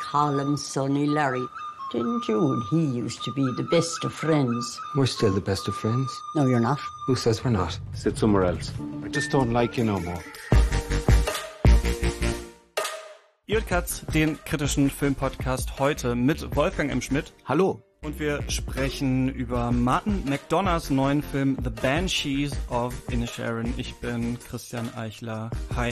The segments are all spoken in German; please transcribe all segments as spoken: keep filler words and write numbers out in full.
Harlem Sonny Larry. Didn't you and he used to be the best of friends? We're still the best of friends. No, you're not. Who says we're not? Sit somewhere else. I just don't like you no more. Ihr hört Katz, den kritischen Filmpodcast heute mit Wolfgang M. Schmidt. Hallo. Und wir sprechen über Martin McDonaghs neuen Film The Banshees of Inisherin. Ich bin Christian Eichler. Hi.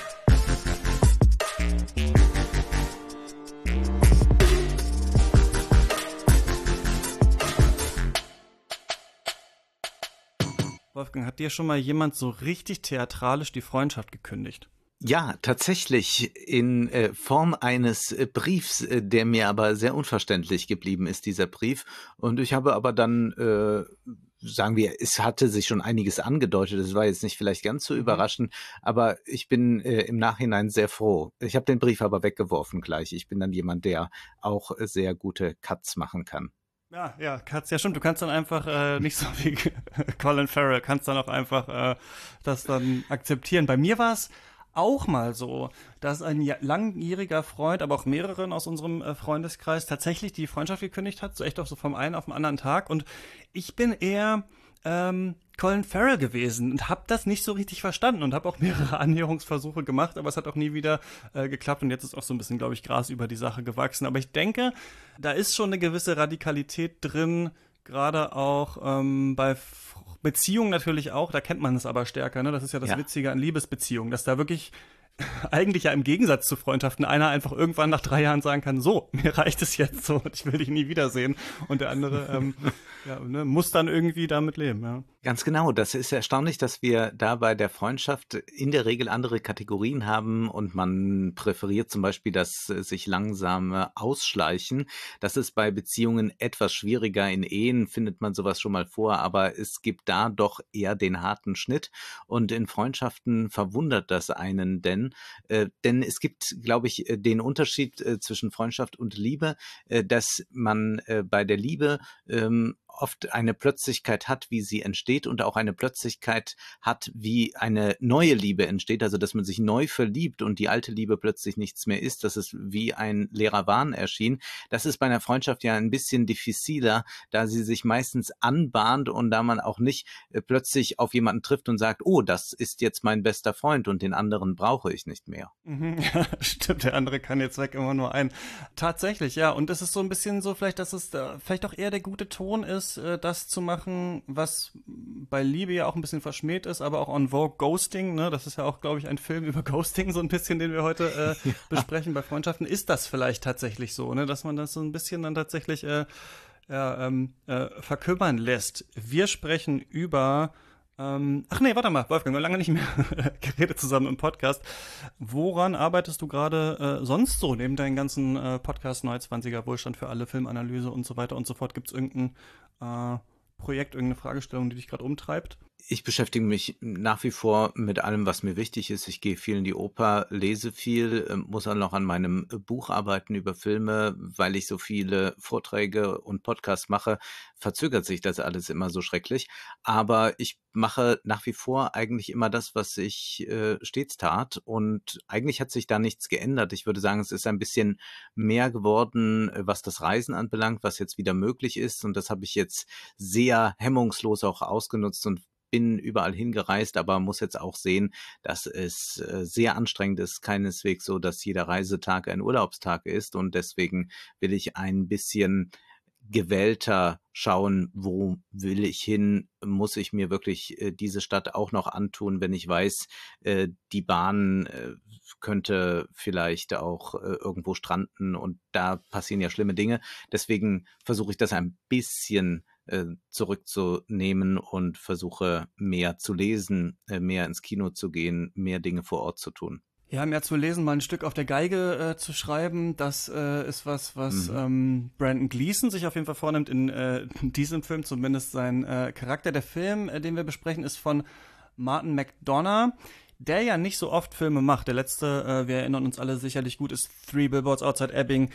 Wolfgang, hat dir schon mal jemand so richtig theatralisch die Freundschaft gekündigt? Ja, tatsächlich in äh, Form eines äh, Briefs, äh, der mir aber sehr unverständlich geblieben ist, dieser Brief. Und ich habe aber dann, äh, sagen wir, es hatte sich schon einiges angedeutet, es war jetzt nicht vielleicht ganz so überraschend, aber ich bin äh, im Nachhinein sehr froh. Ich habe den Brief aber weggeworfen gleich. Ich bin dann jemand, der auch äh, sehr gute Cuts machen kann. Ja, ja, kannst ja stimmt. Du kannst dann einfach äh, nicht so wie Colin Farrell, kannst dann auch einfach äh, das dann akzeptieren. Bei mir war es auch mal so, dass ein langjähriger Freund, aber auch mehreren aus unserem äh, Freundeskreis tatsächlich die Freundschaft gekündigt hat, so echt auch so vom einen auf den anderen Tag. Und ich bin eher ähm, Colin Farrell gewesen und habe das nicht so richtig verstanden und habe auch mehrere Annäherungsversuche gemacht, aber es hat auch nie wieder äh, geklappt und jetzt ist auch so ein bisschen, glaube ich, Gras über die Sache gewachsen. Aber ich denke, da ist schon eine gewisse Radikalität drin, gerade auch ähm, bei Beziehungen natürlich auch, da kennt man es aber stärker, ne? Das ist ja das ja. Witzige an Liebesbeziehungen, dass da wirklich eigentlich ja im Gegensatz zu Freundschaften einer einfach irgendwann nach drei Jahren sagen kann, so, mir reicht es jetzt so und ich will dich nie wiedersehen. Und der andere ähm, ja, ne, muss dann irgendwie damit leben. Ja. Ganz genau, das ist erstaunlich, dass wir da bei der Freundschaft in der Regel andere Kategorien haben und man präferiert zum Beispiel das sich langsame Ausschleichen. Das ist bei Beziehungen etwas schwieriger. In Ehen findet man sowas schon mal vor, aber es gibt da doch eher den harten Schnitt und in Freundschaften verwundert das einen, denn Äh, denn es gibt, glaube ich, den Unterschied äh, zwischen Freundschaft und Liebe, äh, dass man äh, bei der Liebe ähm, oft eine Plötzlichkeit hat, wie sie entsteht und auch eine Plötzlichkeit hat, wie eine neue Liebe entsteht, also dass man sich neu verliebt und die alte Liebe plötzlich nichts mehr ist, dass es wie ein leerer Wahn erschien. Das ist bei einer Freundschaft ja ein bisschen diffiziler, da sie sich meistens anbahnt und da man auch nicht äh, plötzlich auf jemanden trifft und sagt, oh, das ist jetzt mein bester Freund und den anderen brauche ich nicht mehr. Mhm, ja, stimmt, der andere kann jetzt weg, immer nur ein. Tatsächlich, ja, und es ist so ein bisschen so vielleicht, dass es äh, vielleicht auch eher der gute Ton ist, das zu machen, was bei Liebe ja auch ein bisschen verschmäht ist, aber auch on Vogue Ghosting, ne, das ist ja auch, glaube ich, ein Film über Ghosting, so ein bisschen, den wir heute äh, ja. besprechen bei Freundschaften, ist das vielleicht tatsächlich so, ne, dass man das so ein bisschen dann tatsächlich äh, ja, ähm, äh, verkümmern lässt. Wir sprechen über ähm, ach nee, warte mal, Wolfgang, wir haben lange nicht mehr geredet zusammen im Podcast. Woran arbeitest du gerade äh, sonst so, neben deinen ganzen äh, Podcast Neue Zwanziger, Wohlstand für alle, Filmanalyse und so weiter und so fort? Gibt es irgendein äh, Projekt, irgendeine Fragestellung, die dich gerade umtreibt? Ich beschäftige mich nach wie vor mit allem, was mir wichtig ist. Ich gehe viel in die Oper, lese viel, muss auch noch an meinem Buch arbeiten über Filme, weil ich so viele Vorträge und Podcasts mache, verzögert sich das alles immer so schrecklich. Aber ich mache nach wie vor eigentlich immer das, was ich äh, stets tat und eigentlich hat sich da nichts geändert. Ich würde sagen, es ist ein bisschen mehr geworden, was das Reisen anbelangt, was jetzt wieder möglich ist und das habe ich jetzt sehr hemmungslos auch ausgenutzt und bin überall hingereist, aber muss jetzt auch sehen, dass es äh, sehr anstrengend ist, keineswegs so, dass jeder Reisetag ein Urlaubstag ist und deswegen will ich ein bisschen gewählter schauen, wo will ich hin, muss ich mir wirklich äh, diese Stadt auch noch antun, wenn ich weiß, äh, die Bahn äh, könnte vielleicht auch äh, irgendwo stranden und da passieren ja schlimme Dinge. Deswegen versuche ich das ein bisschen äh, zurückzunehmen und versuche mehr zu lesen, äh, mehr ins Kino zu gehen, mehr Dinge vor Ort zu tun. Ja, mehr zu lesen, mal ein Stück auf der Geige äh, zu schreiben, das äh, ist was, was mhm. ähm, Brandon Gleeson sich auf jeden Fall vornimmt in äh, diesem Film, zumindest sein äh, Charakter. Der Film, äh, den wir besprechen, ist von Martin McDonagh, der ja nicht so oft Filme macht. Der letzte, äh, wir erinnern uns alle sicherlich gut, ist Three Billboards Outside Ebbing.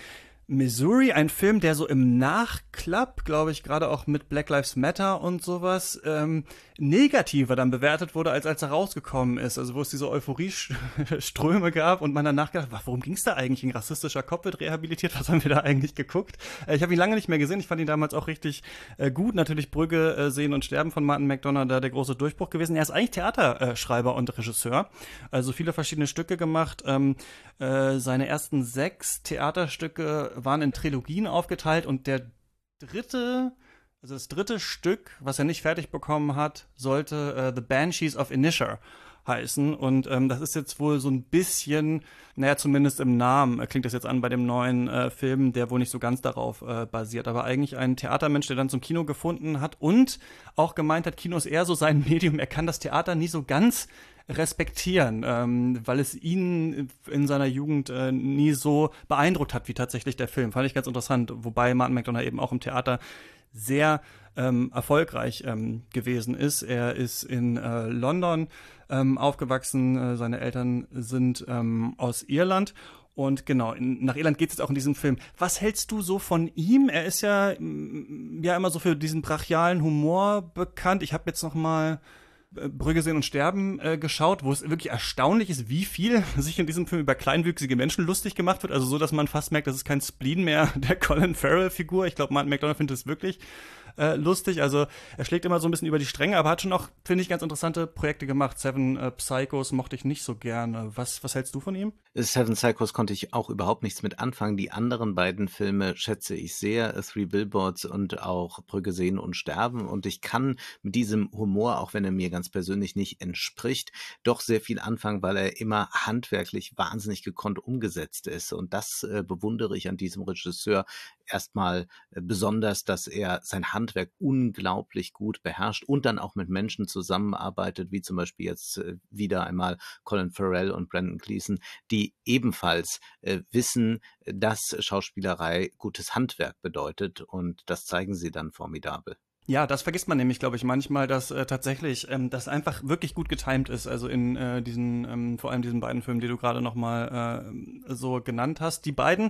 Missouri, ein Film, der so im Nachklapp, glaube ich, gerade auch mit Black Lives Matter und sowas, ähm, negativer dann bewertet wurde, als als er rausgekommen ist. Also wo es diese Euphorie-Ströme gab und man danach gedacht, worum ging es da eigentlich? Ein rassistischer Kopf wird rehabilitiert, was haben wir da eigentlich geguckt? Äh, ich habe ihn lange nicht mehr gesehen, ich fand ihn damals auch richtig äh, gut. Natürlich Brügge, äh, Sehen und Sterben von Martin McDonagh, da der große Durchbruch gewesen. Er ist eigentlich Theaterschreiber und Regisseur, also viele verschiedene Stücke gemacht. Ähm, äh, seine ersten sechs Theaterstücke waren in Trilogien aufgeteilt und der dritte, also das dritte Stück, was er nicht fertig bekommen hat, sollte uh, The Banshees of Inisherin heißen und ähm, das ist jetzt wohl so ein bisschen, naja, zumindest im Namen äh, klingt das jetzt an bei dem neuen äh, Film, der wohl nicht so ganz darauf äh, basiert, aber eigentlich ein Theatermensch, der dann zum Kino gefunden hat und auch gemeint hat, Kino ist eher so sein Medium, er kann das Theater nie so ganz respektieren, ähm, weil es ihn in seiner Jugend äh, nie so beeindruckt hat wie tatsächlich der Film. Fand ich ganz interessant, wobei Martin McDonagh eben auch im Theater sehr ähm, erfolgreich ähm, gewesen ist. Er ist in äh, London ähm, aufgewachsen, äh, seine Eltern sind ähm, aus Irland. Und genau, in, nach Irland geht es jetzt auch in diesem Film. Was hältst du so von ihm? Er ist ja, ja immer so für diesen brachialen Humor bekannt. Ich habe jetzt noch mal Brügge sehen und sterben äh, geschaut, wo es wirklich erstaunlich ist, wie viel sich in diesem Film über kleinwüchsige Menschen lustig gemacht wird. Also so, dass man fast merkt, das ist kein Spleen mehr der Colin Farrell-Figur. Ich glaube, Martin McDonagh findet es wirklich äh, lustig. Also er schlägt immer so ein bisschen über die Stränge, aber hat schon auch, finde ich, ganz interessante Projekte gemacht. Seven äh, Psychos mochte ich nicht so gerne. Was, was hältst du von ihm? Seven Psychos konnte ich auch überhaupt nichts mit anfangen. Die anderen beiden Filme schätze ich sehr, Three Billboards und auch Brügge sehen und sterben. Und ich kann mit diesem Humor, auch wenn er mir ganz persönlich nicht entspricht, doch sehr viel anfangen, weil er immer handwerklich wahnsinnig gekonnt umgesetzt ist. Und das äh, bewundere ich an diesem Regisseur erstmal äh, besonders, dass er sein Handwerk unglaublich gut beherrscht und dann auch mit Menschen zusammenarbeitet, wie zum Beispiel jetzt äh, wieder einmal Colin Farrell und Brendan Gleeson, die ebenfalls äh, wissen, dass Schauspielerei gutes Handwerk bedeutet und das zeigen sie dann formidabel. Ja, das vergisst man nämlich, glaube ich, manchmal, dass äh, tatsächlich ähm, das einfach wirklich gut getimt ist. Also in äh, diesen, ähm, vor allem diesen beiden Filmen, die du gerade noch mal äh, so genannt hast. Die beiden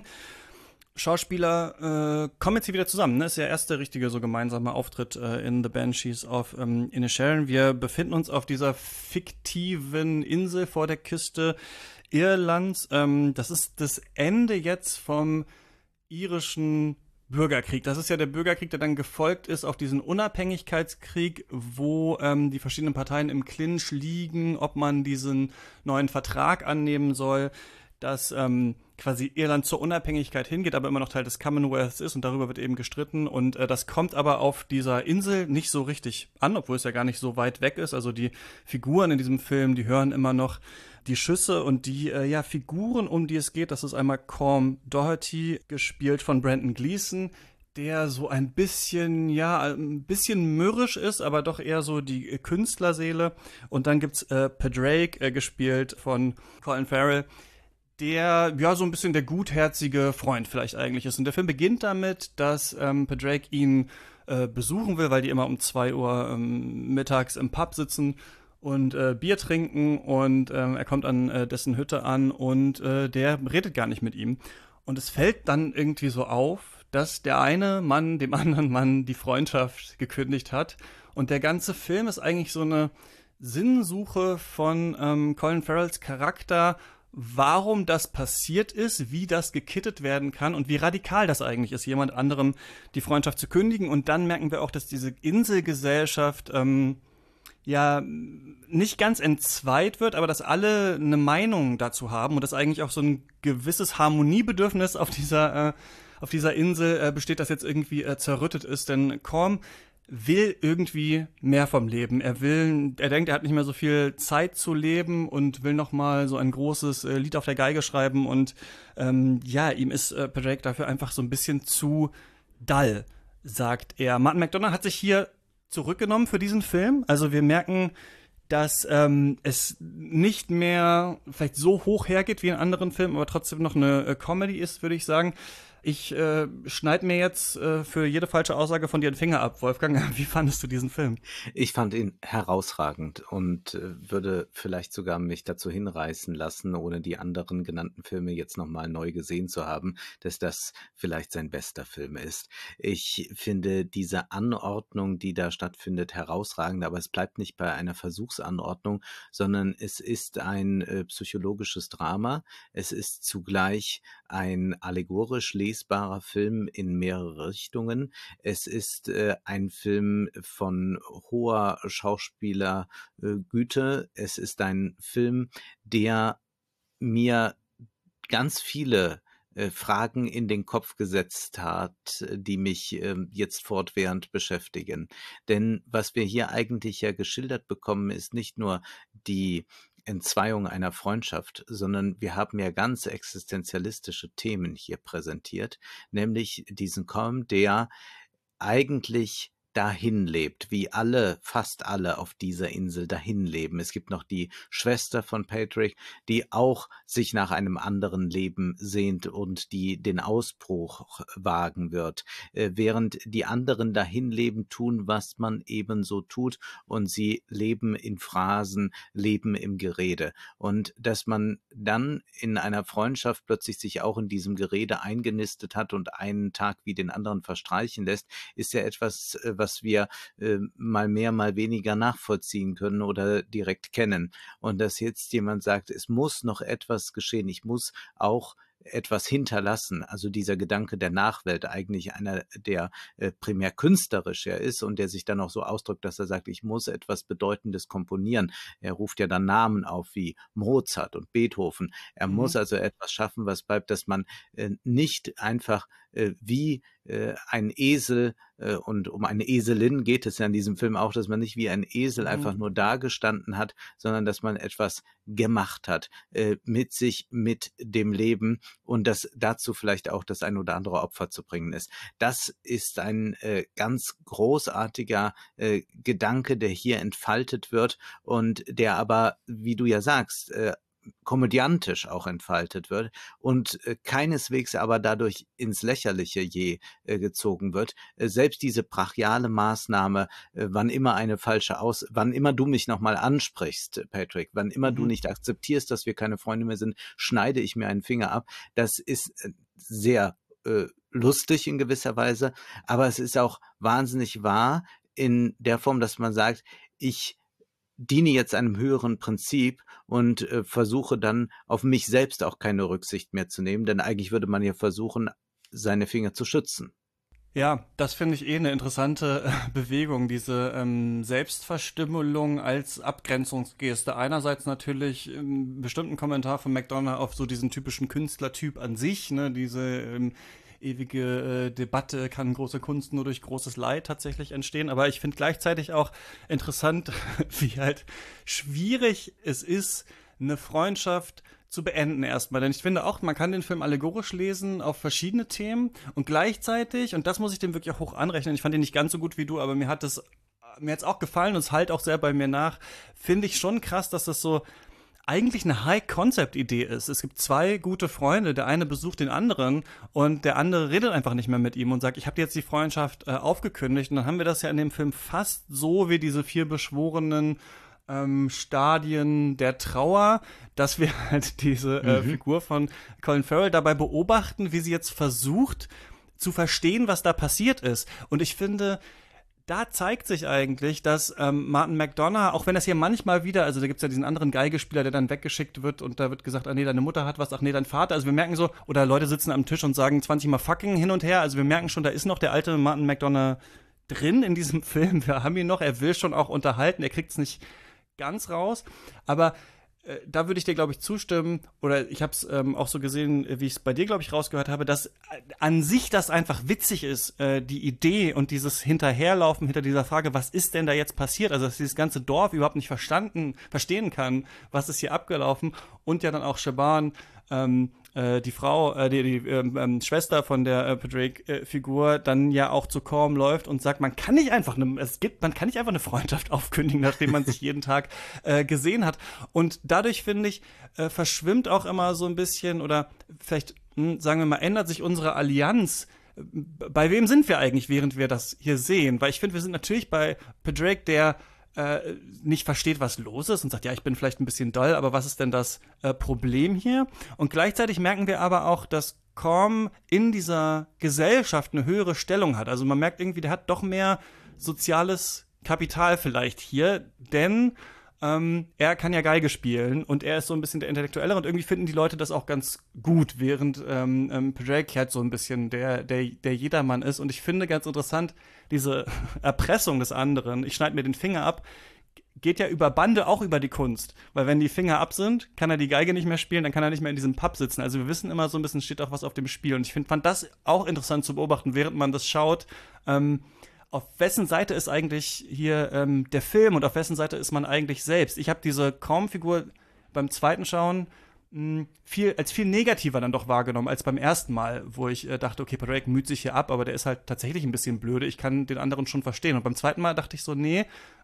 Schauspieler äh, kommen jetzt hier wieder zusammen. Ne? Ist der erste richtige so gemeinsame Auftritt äh, in The Banshees of ähm, Inisherin. Wir befinden uns auf dieser fiktiven Insel vor der Küste Irlands. Ähm, das ist das Ende jetzt vom irischen Bürgerkrieg. Das ist ja der Bürgerkrieg, der dann gefolgt ist auf diesen Unabhängigkeitskrieg, wo ähm, die verschiedenen Parteien im Clinch liegen, ob man diesen neuen Vertrag annehmen soll, dass ähm, quasi Irland zur Unabhängigkeit hingeht, aber immer noch Teil des Commonwealths ist und darüber wird eben gestritten und äh, das kommt aber auf dieser Insel nicht so richtig an, obwohl es ja gar nicht so weit weg ist. Also die Figuren in diesem Film, die hören immer noch die Schüsse und die äh, ja Figuren, um die es geht, das ist einmal Colm Doherty, gespielt von Brendan Gleeson, der so ein bisschen, ja, ein bisschen mürrisch ist, aber doch eher so die äh, Künstlerseele. Und dann gibt's äh, Padraig, äh, gespielt von Colin Farrell, der ja so ein bisschen der gutherzige Freund vielleicht eigentlich ist. Und der Film beginnt damit, dass ähm, Padraig ihn äh, besuchen will, weil die immer um zwei Uhr ähm, mittags im Pub sitzen und äh, Bier trinken und ähm, er kommt an äh, dessen Hütte an und äh, der redet gar nicht mit ihm. Und es fällt dann irgendwie so auf, dass der eine Mann dem anderen Mann die Freundschaft gekündigt hat. Und der ganze Film ist eigentlich so eine Sinnsuche von ähm, Colin Farrells Charakter, warum das passiert ist, wie das gekittet werden kann und wie radikal das eigentlich ist, jemand anderem die Freundschaft zu kündigen. Und dann merken wir auch, dass diese Inselgesellschaft ähm, ja nicht ganz entzweit wird, aber dass alle eine Meinung dazu haben und dass eigentlich auch so ein gewisses Harmoniebedürfnis auf dieser, äh, auf dieser Insel äh, besteht, das jetzt irgendwie äh, zerrüttet ist. Denn Colm will irgendwie mehr vom Leben. Er will, er denkt, er hat nicht mehr so viel Zeit zu leben und will noch mal so ein großes äh, Lied auf der Geige schreiben und ähm, ja, ihm ist äh, Padraig dafür einfach so ein bisschen zu dull, sagt er. Martin McDonagh hat sich hier zurückgenommen für diesen Film. Also wir merken, dass ähm, es nicht mehr vielleicht so hoch hergeht wie in anderen Filmen, aber trotzdem noch eine äh, Comedy ist, würde ich sagen. Ich äh, schneide mir jetzt äh, für jede falsche Aussage von dir den Finger ab. Wolfgang, wie fandest du diesen Film? Ich fand ihn herausragend und äh, würde vielleicht sogar mich dazu hinreißen lassen, ohne die anderen genannten Filme jetzt nochmal neu gesehen zu haben, dass das vielleicht sein bester Film ist. Ich finde diese Anordnung, die da stattfindet, herausragend, aber es bleibt nicht bei einer Versuchsanordnung, sondern es ist ein äh, psychologisches Drama. Es ist zugleich ein allegorisch lesbarer Film in mehrere Richtungen. Es ist äh, ein Film von hoher Schauspielergüte. Äh, es ist ein Film, der mir ganz viele äh, Fragen in den Kopf gesetzt hat, die mich äh, jetzt fortwährend beschäftigen. Denn was wir hier eigentlich ja geschildert bekommen, ist nicht nur die Entzweiung einer Freundschaft, sondern wir haben ja ganz existenzialistische Themen hier präsentiert, nämlich diesen Colm, der eigentlich dahin lebt, wie alle, fast alle auf dieser Insel dahin leben. Es gibt noch die Schwester von Patrick, die auch sich nach einem anderen Leben sehnt und die den Ausbruch wagen wird, äh, während die anderen dahin leben, tun, was man eben so tut, und sie leben in Phrasen, leben im Gerede. Und dass man dann in einer Freundschaft plötzlich sich auch in diesem Gerede eingenistet hat und einen Tag wie den anderen verstreichen lässt, ist ja etwas, was was wir äh, mal mehr, mal weniger nachvollziehen können oder direkt kennen. Und dass jetzt jemand sagt, es muss noch etwas geschehen, ich muss auch etwas hinterlassen, also dieser Gedanke der Nachwelt, eigentlich einer, der äh, primär künstlerisch ja ist und der sich dann auch so ausdrückt, dass er sagt, ich muss etwas Bedeutendes komponieren. Er ruft ja dann Namen auf wie Mozart und Beethoven. Er mhm. muss also etwas schaffen, was bleibt, dass man äh, nicht einfach äh, wie äh, ein Esel, äh, und um eine Eselin geht es ja in diesem Film auch, dass man nicht wie ein Esel mhm. einfach nur dagestanden hat, sondern dass man etwas gemacht hat, äh, mit sich, mit dem Leben, und dass dazu vielleicht auch das ein oder andere Opfer zu bringen ist. Das ist ein äh, ganz großartiger äh, Gedanke, der hier entfaltet wird und der aber, wie du ja sagst, äh, komödiantisch auch entfaltet wird und äh, keineswegs aber dadurch ins Lächerliche je äh, gezogen wird. Äh, selbst diese brachiale Maßnahme, äh, wann immer eine falsche Aus, wann immer du mich nochmal ansprichst, Patrick, wann immer mhm. du nicht akzeptierst, dass wir keine Freunde mehr sind, schneide ich mir einen Finger ab. Das ist äh, sehr äh, lustig in gewisser Weise, aber es ist auch wahnsinnig wahr in der Form, dass man sagt, ich diene jetzt einem höheren Prinzip und äh, versuche dann auf mich selbst auch keine Rücksicht mehr zu nehmen, denn eigentlich würde man ja versuchen, seine Finger zu schützen. Ja, das finde ich eh eine interessante äh, Bewegung, diese ähm, Selbstverstümmelung als Abgrenzungsgeste. Einerseits natürlich einen bestimmten Kommentar von McDonagh auf so diesen typischen Künstlertyp an sich, ne, diese ähm, ewige äh, Debatte, kann große Kunst nur durch großes Leid tatsächlich entstehen. Aber ich finde gleichzeitig auch interessant, wie halt schwierig es ist, eine Freundschaft zu beenden erstmal. Denn ich finde auch, man kann den Film allegorisch lesen auf verschiedene Themen und gleichzeitig, und das muss ich dem wirklich auch hoch anrechnen, ich fand ihn nicht ganz so gut wie du, aber mir hat das, mir hat's auch gefallen und es halt auch sehr bei mir nach, finde ich schon krass, dass das so eigentlich eine High-Concept-Idee ist. Es gibt zwei gute Freunde, der eine besucht den anderen und der andere redet einfach nicht mehr mit ihm und sagt, ich habe dir jetzt die Freundschaft äh, aufgekündigt. Und dann haben wir das ja in dem Film fast so wie diese vier beschworenen ähm, Stadien der Trauer, dass wir halt diese äh, mhm. Figur von Colin Farrell dabei beobachten, wie sie jetzt versucht zu verstehen, was da passiert ist. Und ich finde, da zeigt sich eigentlich, dass ähm, Martin McDonagh, auch wenn das hier manchmal wieder, also da gibt's ja diesen anderen Geigespieler, der dann weggeschickt wird und da wird gesagt, ah nee, deine Mutter hat was, ach nee, dein Vater, also wir merken so, oder Leute sitzen am Tisch und sagen zwanzig Mal fucking hin und her, also wir merken schon, da ist noch der alte Martin McDonagh drin in diesem Film, wir haben ihn noch, er will schon auch unterhalten, er kriegt's nicht ganz raus, aber äh, da würde ich dir, glaube ich, zustimmen, oder ich habe es ähm, auch so gesehen, wie ich es bei dir, glaube ich, rausgehört habe, dass äh, an sich das einfach witzig ist, äh, die Idee und dieses Hinterherlaufen hinter dieser Frage, was ist denn da jetzt passiert, also dass dieses ganze Dorf überhaupt nicht verstanden, verstehen kann, was ist hier abgelaufen, und ja dann auch Shaban, ähm, äh, die Frau, äh, die, die ähm, ähm, Schwester von der äh, Patrick-Figur, äh, dann ja auch zu Colm läuft und sagt, man kann nicht einfach eine, es gibt, man kann nicht einfach eine Freundschaft aufkündigen, nachdem man sich jeden Tag äh, gesehen hat. Und dadurch, finde ich, äh, verschwimmt auch immer so ein bisschen, oder vielleicht mh, sagen wir mal, ändert sich unsere Allianz. Bei wem sind wir eigentlich, während wir das hier sehen? Weil ich finde, wir sind natürlich bei Padraig, der äh, nicht versteht, was los ist und sagt, ja, ich bin vielleicht ein bisschen doll, aber was ist denn das äh, Problem hier? Und gleichzeitig merken wir aber auch, dass Colm in dieser Gesellschaft eine höhere Stellung hat. Also man merkt irgendwie, der hat doch mehr soziales Kapital vielleicht hier, denn ähm, er kann ja Geige spielen und er ist so ein bisschen der Intellektuellere und irgendwie finden die Leute das auch ganz gut, während ähm, ähm, Padraig halt so ein bisschen der, der, der Jedermann ist. Und ich finde ganz interessant, diese Erpressung des anderen, ich schneide mir den Finger ab, geht ja über Bande auch über die Kunst. Weil wenn die Finger ab sind, kann er die Geige nicht mehr spielen, dann kann er nicht mehr in diesem Pub sitzen. Also wir wissen immer so ein bisschen, steht auch was auf dem Spiel. Und ich find, fand das auch interessant zu beobachten, während man das schaut. Ähm, auf wessen Seite ist eigentlich hier ähm, der Film und auf wessen Seite ist man eigentlich selbst? Ich habe diese Colm-Figur beim zweiten Schauen mh, viel, als viel negativer dann doch wahrgenommen als beim ersten Mal, wo ich äh, dachte, okay, Padraig müht sich hier ab, aber der ist halt tatsächlich ein bisschen blöde. Ich kann den anderen schon verstehen. Und beim zweiten Mal dachte ich so, nee,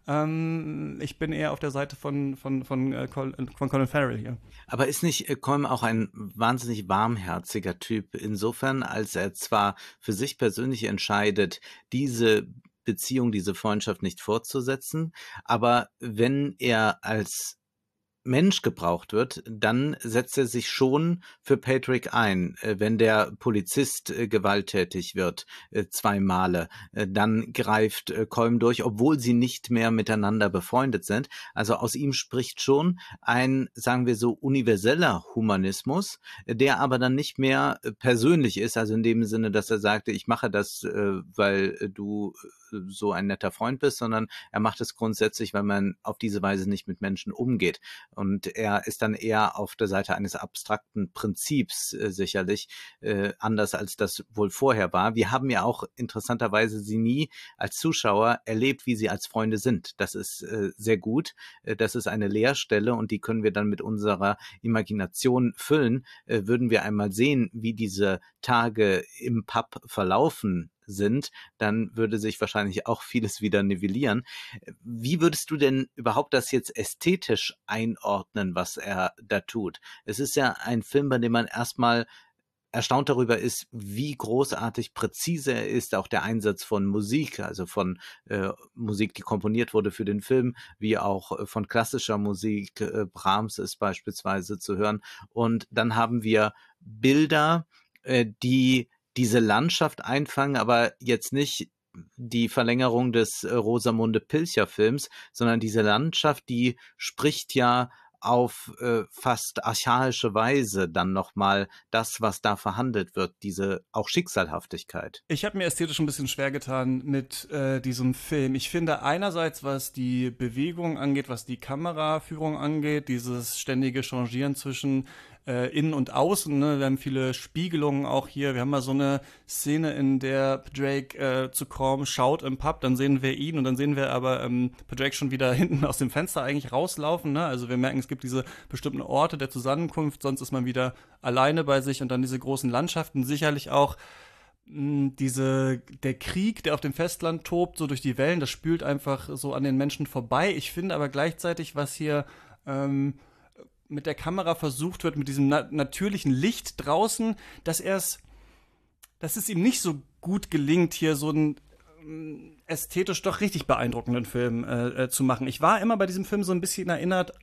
ähm, ich bin eher auf der Seite von, von, von, äh, Colin, von Colin Farrell hier. Aber ist nicht äh, Colm auch ein wahnsinnig warmherziger Typ insofern, als er zwar für sich persönlich entscheidet, diese Beziehung, diese Freundschaft nicht fortzusetzen, aber wenn er als Mensch gebraucht wird, dann setzt er sich schon für Padraig ein. Äh, Wenn der Polizist äh, gewalttätig wird, äh, zwei Male, äh, dann greift äh, Colm durch, obwohl sie nicht mehr miteinander befreundet sind. Also aus ihm spricht schon ein, sagen wir so, universeller Humanismus, äh, der aber dann nicht mehr äh, persönlich ist, also in dem Sinne, dass er sagte, ich mache das, äh, weil äh, du äh, so ein netter Freund bist, sondern er macht es grundsätzlich, weil man auf diese Weise nicht mit Menschen umgeht. Und er ist dann eher auf der Seite eines abstrakten Prinzips äh, sicherlich, äh, anders als das wohl vorher war. Wir haben ja auch interessanterweise sie nie als Zuschauer erlebt, wie sie als Freunde sind. Das ist äh, sehr gut. Äh, das ist eine Leerstelle und die können wir dann mit unserer Imagination füllen. Äh, würden wir einmal sehen, wie diese Tage im Pub verlaufen sind, dann würde sich wahrscheinlich auch vieles wieder nivellieren. Wie würdest du denn überhaupt das jetzt ästhetisch einordnen, was er da tut? Es ist ja ein Film, bei dem man erstmal erstaunt darüber ist, wie großartig präzise er ist, auch der Einsatz von Musik, also von äh, Musik, die komponiert wurde für den Film, wie auch äh, von klassischer Musik, äh, Brahms ist beispielsweise zu hören. Und dann haben wir Bilder, äh, die diese Landschaft einfangen, aber jetzt nicht die Verlängerung des äh, Rosamunde Pilcher-Films, sondern diese Landschaft, die spricht ja auf äh, fast archaische Weise dann nochmal das, was da verhandelt wird, diese auch Schicksalhaftigkeit. Ich habe mir ästhetisch ein bisschen schwer getan mit äh, diesem Film. Ich finde einerseits, was die Bewegung angeht, was die Kameraführung angeht, dieses ständige Changieren zwischen äh, innen und außen, ne? Wir haben viele Spiegelungen auch hier. Wir haben mal so eine Szene, in der Padraig äh, zu Colm schaut im Pub, dann sehen wir ihn und dann sehen wir aber ähm, Padraig schon wieder hinten aus dem Fenster eigentlich rauslaufen, ne? Also wir merken, es gibt diese bestimmten Orte der Zusammenkunft, sonst ist man wieder alleine bei sich und dann diese großen Landschaften, sicherlich auch mh, diese, der Krieg, der auf dem Festland tobt, so durch die Wellen, das spült einfach so an den Menschen vorbei. Ich finde aber gleichzeitig, was hier ähm, mit der Kamera versucht wird, mit diesem na- natürlichen Licht draußen, dass er es, dass es ihm nicht so gut gelingt, hier so einen ähm, ästhetisch doch richtig beeindruckenden Film äh, äh, zu machen. Ich war immer bei diesem Film so ein bisschen erinnert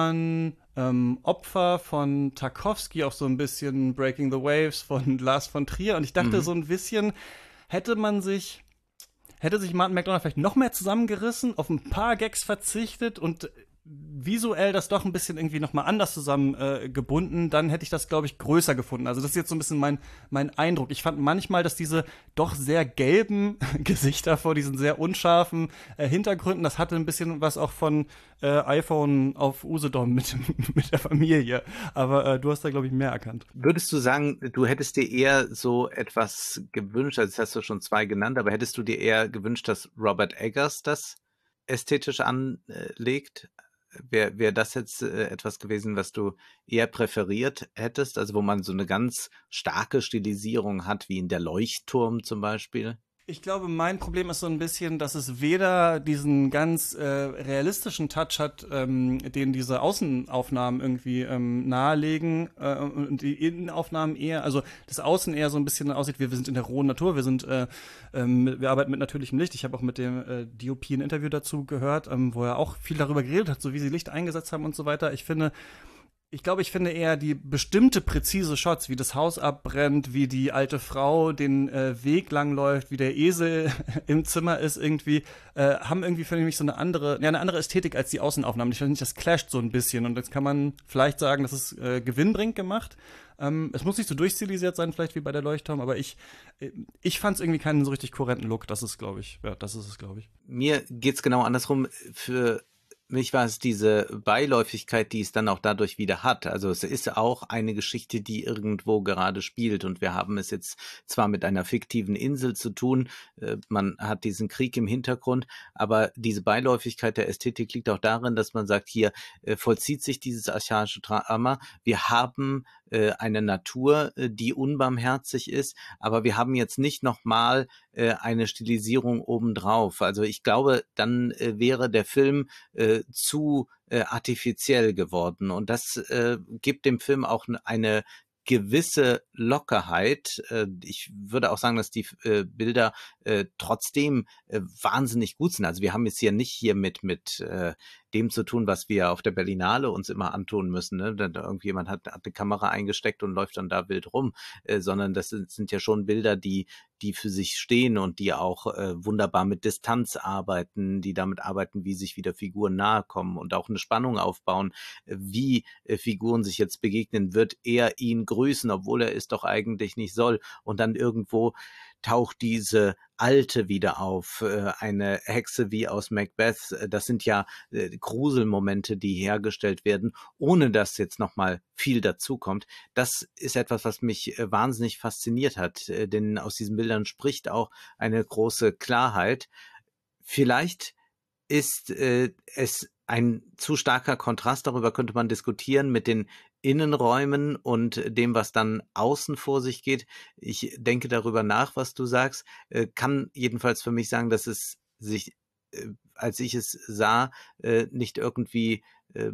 an ähm, Opfer von Tarkovsky, auch so ein bisschen Breaking the Waves von Lars von Trier. Und ich dachte Mhm. so ein bisschen, hätte man sich, hätte sich Martin McDonagh vielleicht noch mehr zusammengerissen, auf ein paar Gags verzichtet und visuell das doch ein bisschen irgendwie nochmal anders zusammen äh, gebunden, dann hätte ich das, glaube ich, größer gefunden. Also das ist jetzt so ein bisschen mein, mein Eindruck. Ich fand manchmal, dass diese doch sehr gelben Gesichter vor diesen sehr unscharfen äh, Hintergründen, das hatte ein bisschen was auch von äh, iPhone auf Usedom mit, mit der Familie. Aber äh, du hast da, glaube ich, mehr erkannt. Würdest du sagen, du hättest dir eher so etwas gewünscht, also jetzt hast du schon zwei genannt, aber hättest du dir eher gewünscht, dass Robert Eggers das ästhetisch anlegt? Wäre wär das jetzt äh, etwas gewesen, was du eher präferiert hättest? Also wo man so eine ganz starke Stilisierung hat, wie in der Leuchtturm zum Beispiel? Ich glaube, mein Problem ist so ein bisschen, dass es weder diesen ganz äh, realistischen Touch hat, ähm, den diese Außenaufnahmen irgendwie ähm, nahelegen äh, und die Innenaufnahmen eher, also das Außen eher so ein bisschen aussieht, wir, wir sind in der rohen Natur, wir sind, äh, ähm, wir arbeiten mit natürlichem Licht. Ich habe auch mit dem äh, D O P ein Interview dazu gehört, ähm, wo er auch viel darüber geredet hat, so wie sie Licht eingesetzt haben und so weiter. Ich finde, Ich glaube, ich finde eher die bestimmte präzise Shots, wie das Haus abbrennt, wie die alte Frau den äh, Weg lang läuft, wie der Esel im Zimmer ist irgendwie, äh, haben irgendwie für mich so eine andere, ja, eine andere Ästhetik als die Außenaufnahmen. Ich finde, das clasht so ein bisschen und jetzt kann man vielleicht sagen, das ist äh, gewinnbringend gemacht. Ähm, es muss nicht so durchstilisiert sein, vielleicht wie bei der Leuchtturm, aber ich, äh, ich fand es irgendwie keinen so richtig kohärenten Look. Das ist, glaube ich, ja, das ist es, glaube ich. Mir geht's genau andersrum. Für mich war es diese Beiläufigkeit, die es dann auch dadurch wieder hat. Also es ist auch eine Geschichte, die irgendwo gerade spielt und wir haben es jetzt zwar mit einer fiktiven Insel zu tun, äh, man hat diesen Krieg im Hintergrund, aber diese Beiläufigkeit der Ästhetik liegt auch darin, dass man sagt, hier äh, vollzieht sich dieses archaische Drama. Wir haben äh, eine Natur, äh, die unbarmherzig ist, aber wir haben jetzt nicht nochmal äh, eine Stilisierung obendrauf. Also ich glaube, dann äh, wäre der Film äh, zu äh, artifiziell geworden. Und das äh, gibt dem Film auch eine gewisse Lockerheit. Äh, ich würde auch sagen, dass die äh, Bilder äh, trotzdem äh, wahnsinnig gut sind. Also wir haben es hier nicht hier mit mit äh, dem zu tun, was wir auf der Berlinale uns immer antun müssen. Ne? Da, da irgendjemand hat, hat eine Kamera eingesteckt und läuft dann da wild rum, äh, sondern das sind, sind ja schon Bilder, die die für sich stehen und die auch äh, wunderbar mit Distanz arbeiten, die damit arbeiten, wie sich wieder Figuren nahe kommen und auch eine Spannung aufbauen, äh, wie äh, Figuren sich jetzt begegnen. Wird er ihn grüßen, obwohl er es doch eigentlich nicht soll? Und dann irgendwo taucht diese Alte wieder auf, äh, eine Hexe wie aus Macbeth. Das sind ja äh, Gruselmomente, die hergestellt werden, ohne dass jetzt nochmal viel dazukommt. Das ist etwas, was mich äh, wahnsinnig fasziniert hat, äh, denn aus diesen Bildern spricht auch eine große Klarheit. Vielleicht ist äh, es ein zu starker Kontrast, darüber könnte man diskutieren, mit den Innenräumen und dem, was dann außen vor sich geht. Ich denke darüber nach, was du sagst, äh, kann jedenfalls für mich sagen, dass es sich, äh, als ich es sah, äh, nicht irgendwie äh,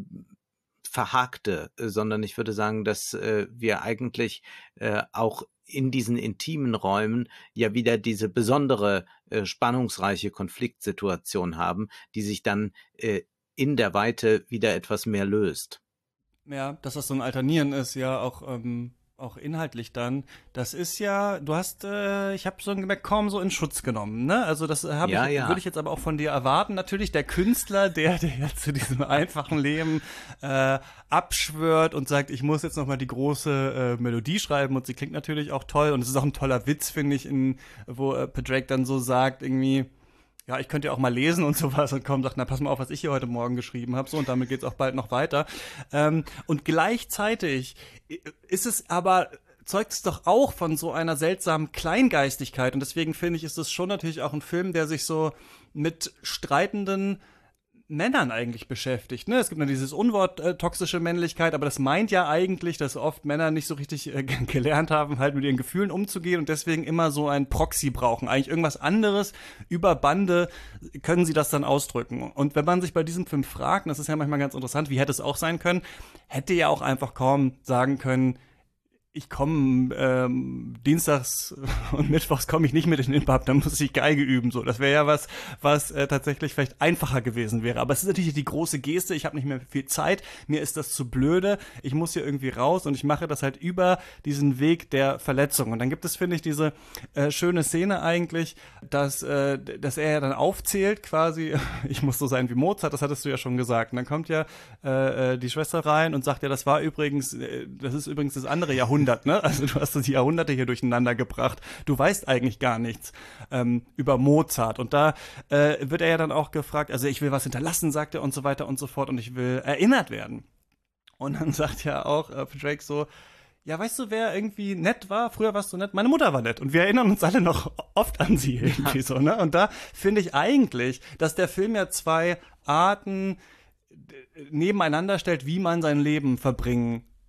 verhakte, äh, sondern ich würde sagen, dass äh, wir eigentlich äh, auch in diesen intimen Räumen ja wieder diese besondere, äh, spannungsreiche Konfliktsituation haben, die sich dann äh, in der Weite wieder etwas mehr löst. Ja, dass das so ein Alternieren ist, ja, auch, ähm, auch inhaltlich dann. Das ist ja, du hast, äh, ich habe so gemerkt, kaum so in Schutz genommen, ne? Also das habe Ja, ich, ja. würde ich jetzt aber auch von dir erwarten. Natürlich der Künstler, der, der ja zu diesem einfachen Leben äh, abschwört und sagt, ich muss jetzt nochmal die große äh, Melodie schreiben und sie klingt natürlich auch toll und es ist auch ein toller Witz, finde ich, in, wo äh, Padraig dann so sagt, irgendwie, ja, ich könnte ja auch mal lesen und sowas und kommt sagt, na pass mal auf, was ich hier heute Morgen geschrieben habe, so und damit geht's auch bald noch weiter. Ähm, und gleichzeitig ist es aber, zeugt es doch auch von so einer seltsamen Kleingeistigkeit und deswegen finde ich, ist es schon natürlich auch ein Film, der sich so mit streitenden Männern eigentlich beschäftigt. Ne? Es gibt nur dieses Unwort äh, toxische Männlichkeit, aber das meint ja eigentlich, dass oft Männer nicht so richtig äh, gelernt haben, halt mit ihren Gefühlen umzugehen und deswegen immer so ein Proxy brauchen. Eigentlich irgendwas anderes über Bande können sie das dann ausdrücken. Und wenn man sich bei diesem Film fragt, und das ist ja manchmal ganz interessant, wie hätte es auch sein können, hätte ja auch einfach kaum sagen können, ich komme ähm, dienstags und mittwochs komme ich nicht mit in den Pub, dann muss ich Geige üben. So, das wäre ja was, was äh, tatsächlich vielleicht einfacher gewesen wäre. Aber es ist natürlich die große Geste. Ich habe nicht mehr viel Zeit. Mir ist das zu blöde. Ich muss hier irgendwie raus und ich mache das halt über diesen Weg der Verletzung. Und dann gibt es, finde ich, diese äh, schöne Szene eigentlich, dass, äh, dass er ja dann aufzählt quasi, ich muss so sein wie Mozart, das hattest du ja schon gesagt. Und dann kommt ja äh, die Schwester rein und sagt ja, das war übrigens, äh, das ist übrigens das andere Jahrhundert. Ne? Also du hast die Jahrhunderte hier durcheinander gebracht. Du weißt eigentlich gar nichts ähm, über Mozart. Und da äh, wird er ja dann auch gefragt, also ich will was hinterlassen, sagt er und so weiter und so fort und ich will erinnert werden. Und dann sagt ja auch äh, Drake so, ja, weißt du, wer irgendwie nett war? Früher warst du nett. Meine Mutter war nett. Und wir erinnern uns alle noch oft an sie irgendwie so, ne? Und da finde ich eigentlich, dass der Film ja zwei Arten nebeneinander stellt, wie man sein Leben verbringen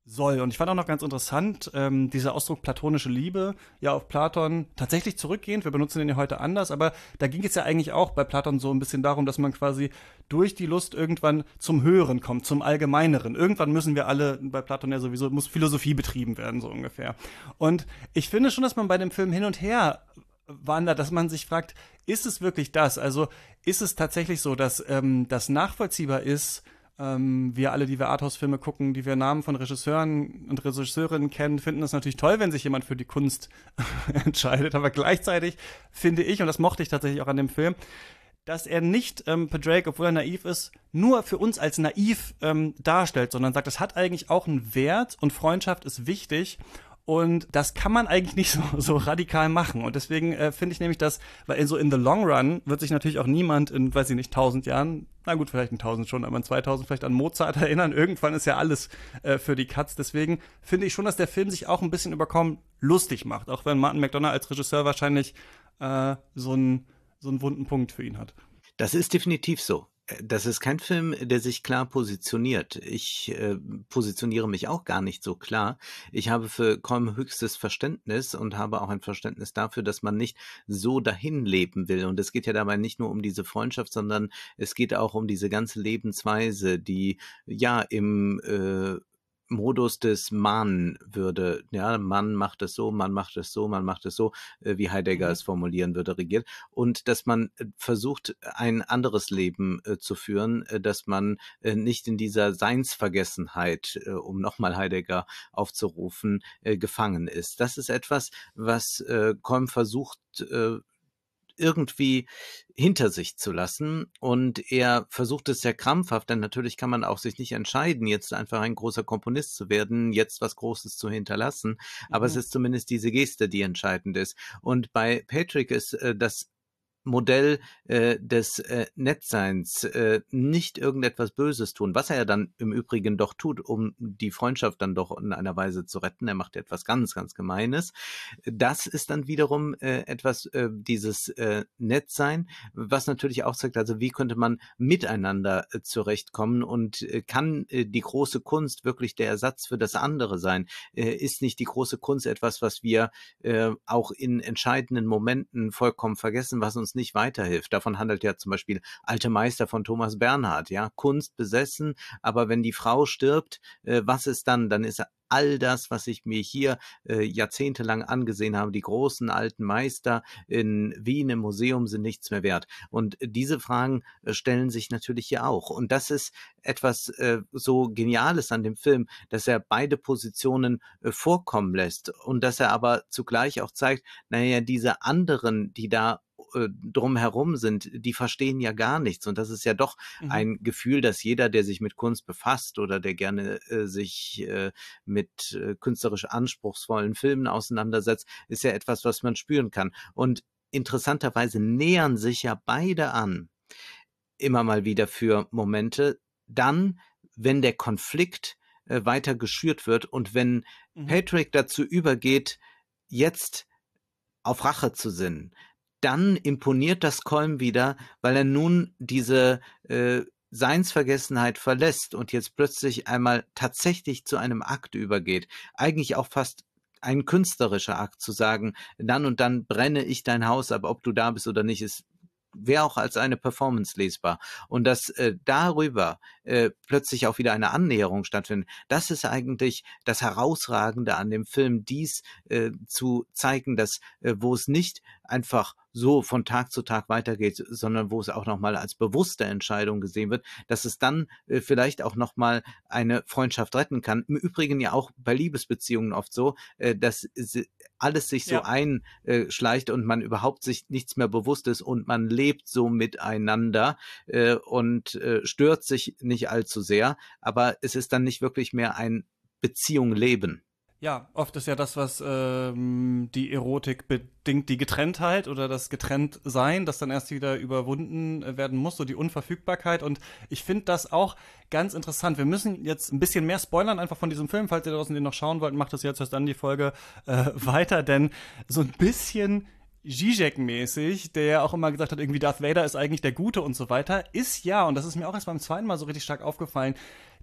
soll. Und ich fand auch noch ganz interessant, ähm, dieser Ausdruck platonische Liebe, ja auf Platon tatsächlich zurückgehend, wir benutzen den ja heute anders, aber da ging es ja eigentlich auch bei Platon so ein bisschen darum, dass man quasi durch die Lust irgendwann zum Höheren kommt, zum Allgemeineren. Irgendwann müssen wir alle, bei Platon ja sowieso, muss Philosophie betrieben werden, so ungefähr. Und ich finde schon, dass man bei dem Film hin und her wandert, dass man sich fragt, ist es wirklich das? Also ist es tatsächlich so, dass ähm, das nachvollziehbar ist, Ähm, wir alle, die wir Arthouse-Filme gucken, die wir Namen von Regisseuren und Regisseurinnen kennen, finden es natürlich toll, wenn sich jemand für die Kunst entscheidet. Aber gleichzeitig finde ich, und das mochte ich tatsächlich auch an dem Film, dass er nicht ähm, Padraig, obwohl er naiv ist, nur für uns als naiv ähm, darstellt, sondern sagt, es hat eigentlich auch einen Wert und Freundschaft ist wichtig. Und das kann man eigentlich nicht so, so radikal machen. Und deswegen äh, finde ich nämlich, dass, weil in so in the long run wird sich natürlich auch niemand in, weiß ich nicht, tausend Jahren, na gut, vielleicht in tausend schon, aber in zweitausend vielleicht an Mozart erinnern. Irgendwann ist ja alles äh, für die Katz. Deswegen finde ich schon, dass der Film sich auch ein bisschen überkommen lustig macht. Auch wenn Martin McDonagh als Regisseur wahrscheinlich äh, so einen so einen wunden Punkt für ihn hat. Das ist definitiv so. Das ist kein Film, der sich klar positioniert. Ich äh, positioniere mich auch gar nicht so klar. Ich habe für Colm höchstes Verständnis und habe auch ein Verständnis dafür, dass man nicht so dahin leben will. Und es geht ja dabei nicht nur um diese Freundschaft, sondern es geht auch um diese ganze Lebensweise, die ja im äh, Modus des Man würde, ja, man macht es so, man macht es so, man macht es so, äh, wie Heidegger Mhm. es formulieren würde, regiert. Und dass man äh, versucht, ein anderes Leben äh, zu führen, äh, dass man äh, nicht in dieser Seinsvergessenheit, äh, um nochmal Heidegger aufzurufen, äh, gefangen ist. Das ist etwas, was äh, Colm versucht, äh, irgendwie hinter sich zu lassen. Und er versucht es sehr krampfhaft, denn natürlich kann man auch sich nicht entscheiden, jetzt einfach ein großer Komponist zu werden, jetzt was Großes zu hinterlassen. Aber es Mhm. ist zumindest diese Geste, die entscheidend ist. Und bei Patrick ist äh, das Modell äh, des äh, Nettseins, äh, nicht irgendetwas Böses tun, was er ja dann im Übrigen doch tut, um die Freundschaft dann doch in einer Weise zu retten. Er macht etwas ganz, ganz Gemeines. Das ist dann wiederum äh, etwas, äh, dieses äh, Nettsein, was natürlich auch zeigt, also wie könnte man miteinander äh, zurechtkommen und äh, kann äh, die große Kunst wirklich der Ersatz für das andere sein? Äh, ist nicht die große Kunst etwas, was wir äh, auch in entscheidenden Momenten vollkommen vergessen, was uns nicht weiterhilft? Davon handelt ja zum Beispiel Alte Meister von Thomas Bernhard, ja, Kunst besessen, aber wenn die Frau stirbt, äh, was ist dann? Dann ist all das, was ich mir hier äh, jahrzehntelang angesehen habe, die großen alten Meister in Wien im Museum sind nichts mehr wert. Und äh, diese Fragen äh, stellen sich natürlich hier auch. Und das ist etwas äh, so Geniales an dem Film, dass er beide Positionen äh, vorkommen lässt und dass er aber zugleich auch zeigt, naja, diese anderen, die da äh, drumherum sind, die verstehen ja gar nichts. Und das ist ja doch Mhm. ein Gefühl, dass jeder, der sich mit Kunst befasst oder der gerne äh, sich äh, mit äh, künstlerisch anspruchsvollen Filmen auseinandersetzt, ist ja etwas, was man spüren kann. Und interessanterweise nähern sich ja beide an, immer mal wieder für Momente, dann, wenn der Konflikt äh, weiter geschürt wird und wenn Mhm. Patrick dazu übergeht, jetzt auf Rache zu sinnen, dann imponiert das Colm wieder, weil er nun diese äh, Seinsvergessenheit verlässt und jetzt plötzlich einmal tatsächlich zu einem Akt übergeht. Eigentlich auch fast ein künstlerischer Akt zu sagen, dann und dann brenne ich dein Haus ab, ob du da bist oder nicht, ist wäre auch als eine Performance lesbar. Und dass äh, darüber äh, plötzlich auch wieder eine Annäherung stattfindet, das ist eigentlich das Herausragende an dem Film, dies äh, zu zeigen, dass äh, wo es nicht einfach so von Tag zu Tag weitergeht, sondern wo es auch nochmal als bewusste Entscheidung gesehen wird, dass es dann äh, vielleicht auch nochmal eine Freundschaft retten kann. Im Übrigen ja auch bei Liebesbeziehungen oft so, äh, dass sie, alles sich so Ja. einschleicht und man überhaupt sich nichts mehr bewusst ist und man lebt so miteinander äh, und äh, stört sich nicht allzu sehr, aber es ist dann nicht wirklich mehr ein Beziehung leben. Ja, oft ist ja das, was ähm, die Erotik bedingt, die Getrenntheit oder das Getrenntsein, das dann erst wieder überwunden äh, werden muss, so die Unverfügbarkeit. Und ich finde das auch ganz interessant. Wir müssen jetzt ein bisschen mehr spoilern einfach von diesem Film. Falls ihr draußen den noch schauen wollt, macht das jetzt erst dann die Folge äh, weiter, denn so ein bisschen Zizek-mäßig, der ja auch immer gesagt hat, irgendwie Darth Vader ist eigentlich der Gute und so weiter, ist ja, und das ist mir auch erst beim zweiten Mal so richtig stark aufgefallen,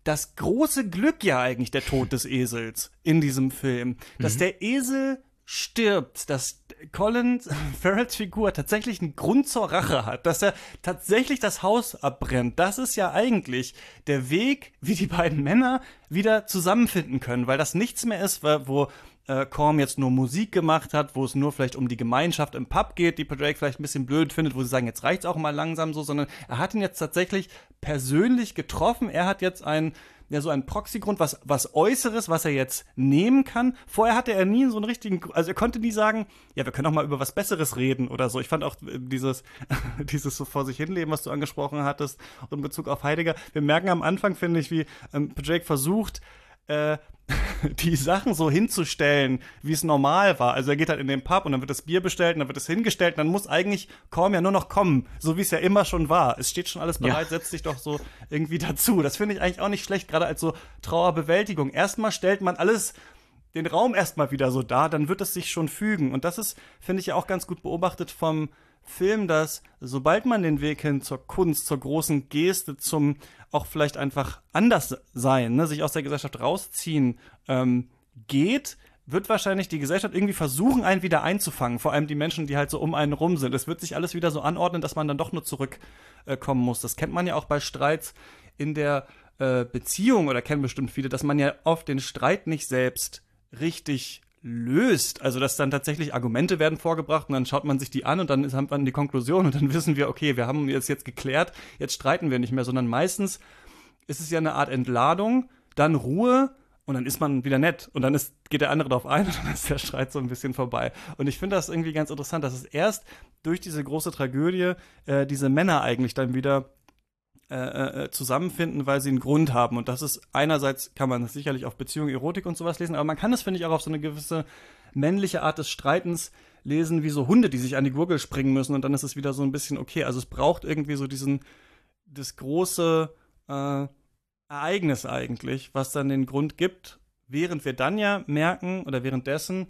das große Glück ja eigentlich der Tod des Esels in diesem Film, dass mhm. der Esel stirbt, dass Colin Farrells Figur tatsächlich einen Grund zur Rache hat, dass er tatsächlich das Haus abbrennt. Das ist ja eigentlich der Weg, wie die beiden Männer wieder zusammenfinden können, weil das nichts mehr ist, wo äh, Corm jetzt nur Musik gemacht hat, wo es nur vielleicht um die Gemeinschaft im Pub geht, die Drake vielleicht ein bisschen blöd findet, wo sie sagen, jetzt reicht's auch mal langsam so, sondern er hat ihn jetzt tatsächlich persönlich getroffen. Er hat jetzt einen ja so ein Proxy-Grund, was, was Äußeres, was er jetzt nehmen kann. Vorher hatte er nie so einen richtigen, also er konnte nie sagen, ja, wir können auch mal über was Besseres reden oder so. Ich fand auch dieses, dieses so vor sich hinleben, was du angesprochen hattest, und in Bezug auf Heidegger. Wir merken am Anfang, finde ich, wie ähm, Drake versucht, äh, die Sachen so hinzustellen, wie es normal war. Also er geht halt in den Pub und dann wird das Bier bestellt und dann wird es hingestellt und dann muss eigentlich Corm ja nur noch kommen, so wie es ja immer schon war. Es steht schon alles bereit, ja. Setzt sich doch so irgendwie dazu. Das finde ich eigentlich auch nicht schlecht, gerade als so Trauerbewältigung. Erstmal stellt man alles, den Raum erstmal wieder so dar, dann wird es sich schon fügen. Und das ist, finde ich, ja auch ganz gut beobachtet vom Film, dass sobald man den Weg hin zur Kunst, zur großen Geste, zum auch vielleicht einfach anders sein, ne, sich aus der Gesellschaft rausziehen ähm, geht, wird wahrscheinlich die Gesellschaft irgendwie versuchen, einen wieder einzufangen. Vor allem die Menschen, die halt so um einen rum sind. Es wird sich alles wieder so anordnen, dass man dann doch nur zurückkommen äh, muss. Das kennt man ja auch bei Streits in der äh, Beziehung, oder kennen bestimmt viele, dass man ja oft den Streit nicht selbst richtig löst, also dass dann tatsächlich Argumente werden vorgebracht und dann schaut man sich die an und dann hat man die Konklusion und dann wissen wir, okay, wir haben jetzt jetzt geklärt, jetzt streiten wir nicht mehr, sondern meistens ist es ja eine Art Entladung, dann Ruhe und dann ist man wieder nett und dann ist, geht der andere darauf ein und dann ist der Streit so ein bisschen vorbei. Und ich finde das irgendwie ganz interessant, dass es erst durch diese große Tragödie äh, diese Männer eigentlich dann wieder Äh, äh, zusammenfinden, weil sie einen Grund haben. Und das ist, einerseits kann man das sicherlich auf Beziehung, Erotik und sowas lesen, aber man kann es, finde ich, auch auf so eine gewisse männliche Art des Streitens lesen, wie so Hunde, die sich an die Gurgel springen müssen und dann ist es wieder so ein bisschen okay. Also es braucht irgendwie so diesen, das große äh, Ereignis eigentlich, was dann den Grund gibt, während wir dann ja merken, oder währenddessen,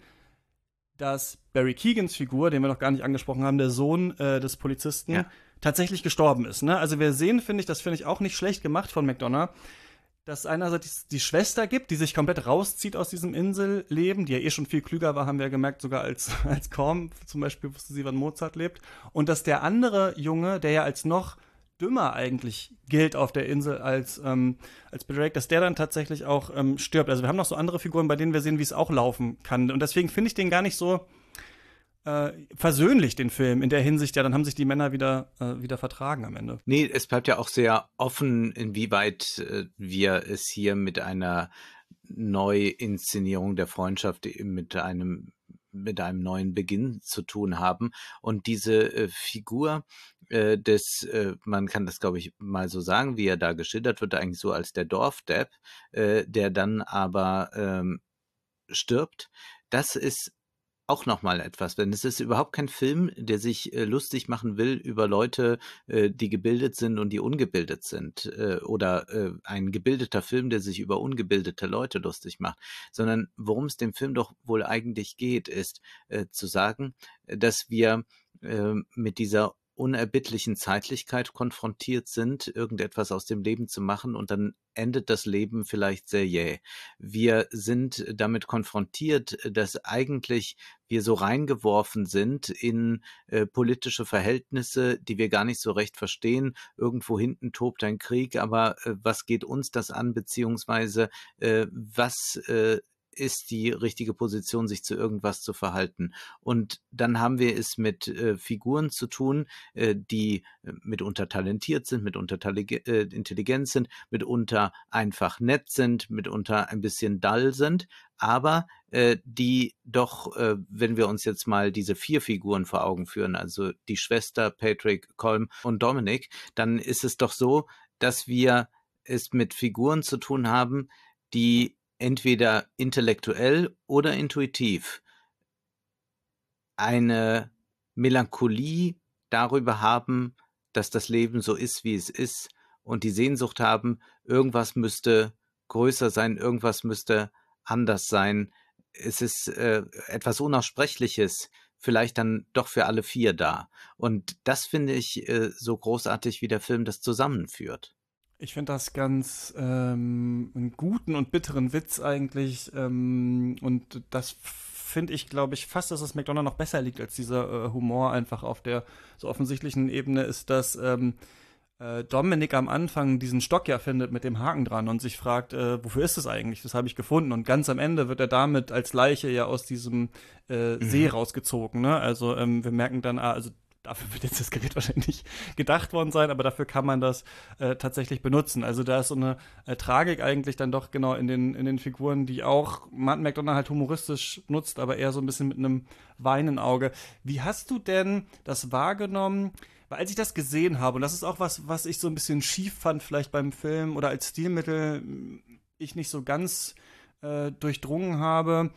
dass Barry Keogans Figur, den wir noch gar nicht angesprochen haben, der Sohn äh, des Polizisten, ja. tatsächlich gestorben ist. Ne? Also wir sehen, finde ich, das finde ich auch nicht schlecht gemacht von McDonagh, dass es einerseits die Schwester gibt, die sich komplett rauszieht aus diesem Inselleben, die ja eh schon viel klüger war, haben wir ja gemerkt, sogar als, als Corm zum Beispiel wusste sie, wann Mozart lebt. Und dass der andere Junge, der ja als noch dümmer eigentlich gilt auf der Insel als, ähm, als Drake, dass der dann tatsächlich auch ähm, stirbt. Also wir haben noch so andere Figuren, bei denen wir sehen, wie es auch laufen kann. Und deswegen finde ich den gar nicht so äh, versöhnlich, den Film, in der Hinsicht, ja, dann haben sich die Männer wieder, äh, wieder vertragen am Ende. Nee, es bleibt ja auch sehr offen, inwieweit äh, wir es hier mit einer Neuinszenierung der Freundschaft mit einem mit einem neuen Beginn zu tun haben. Und diese äh, Figur äh, des, äh, man kann das, glaube ich, mal so sagen, wie er da geschildert wird, eigentlich so als der Dorfdepp, äh, der dann aber ähm, stirbt, das ist auch nochmal etwas, denn es ist überhaupt kein Film, der sich äh, lustig machen will über Leute, äh, die gebildet sind und die ungebildet sind, äh, oder äh, ein gebildeter Film, der sich über ungebildete Leute lustig macht, sondern worum es dem Film doch wohl eigentlich geht, ist äh, zu sagen, dass wir äh, mit dieser unerbittlichen Zeitlichkeit konfrontiert sind, irgendetwas aus dem Leben zu machen und dann endet das Leben vielleicht sehr jäh. Wir sind damit konfrontiert, dass eigentlich wir so reingeworfen sind in äh, politische Verhältnisse, die wir gar nicht so recht verstehen. Irgendwo hinten tobt ein Krieg, aber äh, was geht uns das an, beziehungsweise äh, was äh, ist die richtige Position, sich zu irgendwas zu verhalten. Und dann haben wir es mit äh, Figuren zu tun, äh, die äh, mitunter talentiert sind, mitunter talig- äh, intelligent sind, mitunter einfach nett sind, mitunter ein bisschen dull sind, aber äh, die doch, äh, wenn wir uns jetzt mal diese vier Figuren vor Augen führen, also die Schwester, Patrick, Colm und Dominic, dann ist es doch so, dass wir es mit Figuren zu tun haben, die entweder intellektuell oder intuitiv eine Melancholie darüber haben, dass das Leben so ist, wie es ist, und die Sehnsucht haben, irgendwas müsste größer sein, irgendwas müsste anders sein. Es ist äh, etwas Unaussprechliches, vielleicht dann doch für alle vier da. Und das finde ich äh, so großartig, wie der Film das zusammenführt. Ich finde das ganz ähm, einen guten und bitteren Witz eigentlich. Ähm, und das finde ich, glaube ich, fast, dass es McDonald noch besser liegt als dieser äh, Humor einfach auf der so offensichtlichen Ebene ist, dass ähm, äh, Dominik am Anfang diesen Stock ja findet mit dem Haken dran und sich fragt, äh, wofür ist es eigentlich? Das habe ich gefunden. Und ganz am Ende wird er damit als Leiche ja aus diesem äh, See Mhm. rausgezogen. Ne? Also ähm, wir merken dann, ah, also dafür wird jetzt das Gerät wahrscheinlich nicht gedacht worden sein, aber dafür kann man das äh, tatsächlich benutzen. Also da ist so eine äh, Tragik eigentlich dann doch genau in den, in den Figuren, die auch Martin McDonagh halt humoristisch nutzt, aber eher so ein bisschen mit einem weinenden Auge. Wie hast du denn das wahrgenommen? Weil als ich das gesehen habe, und das ist auch was, was ich so ein bisschen schief fand, vielleicht beim Film oder als Stilmittel, ich nicht so ganz äh, durchdrungen habe,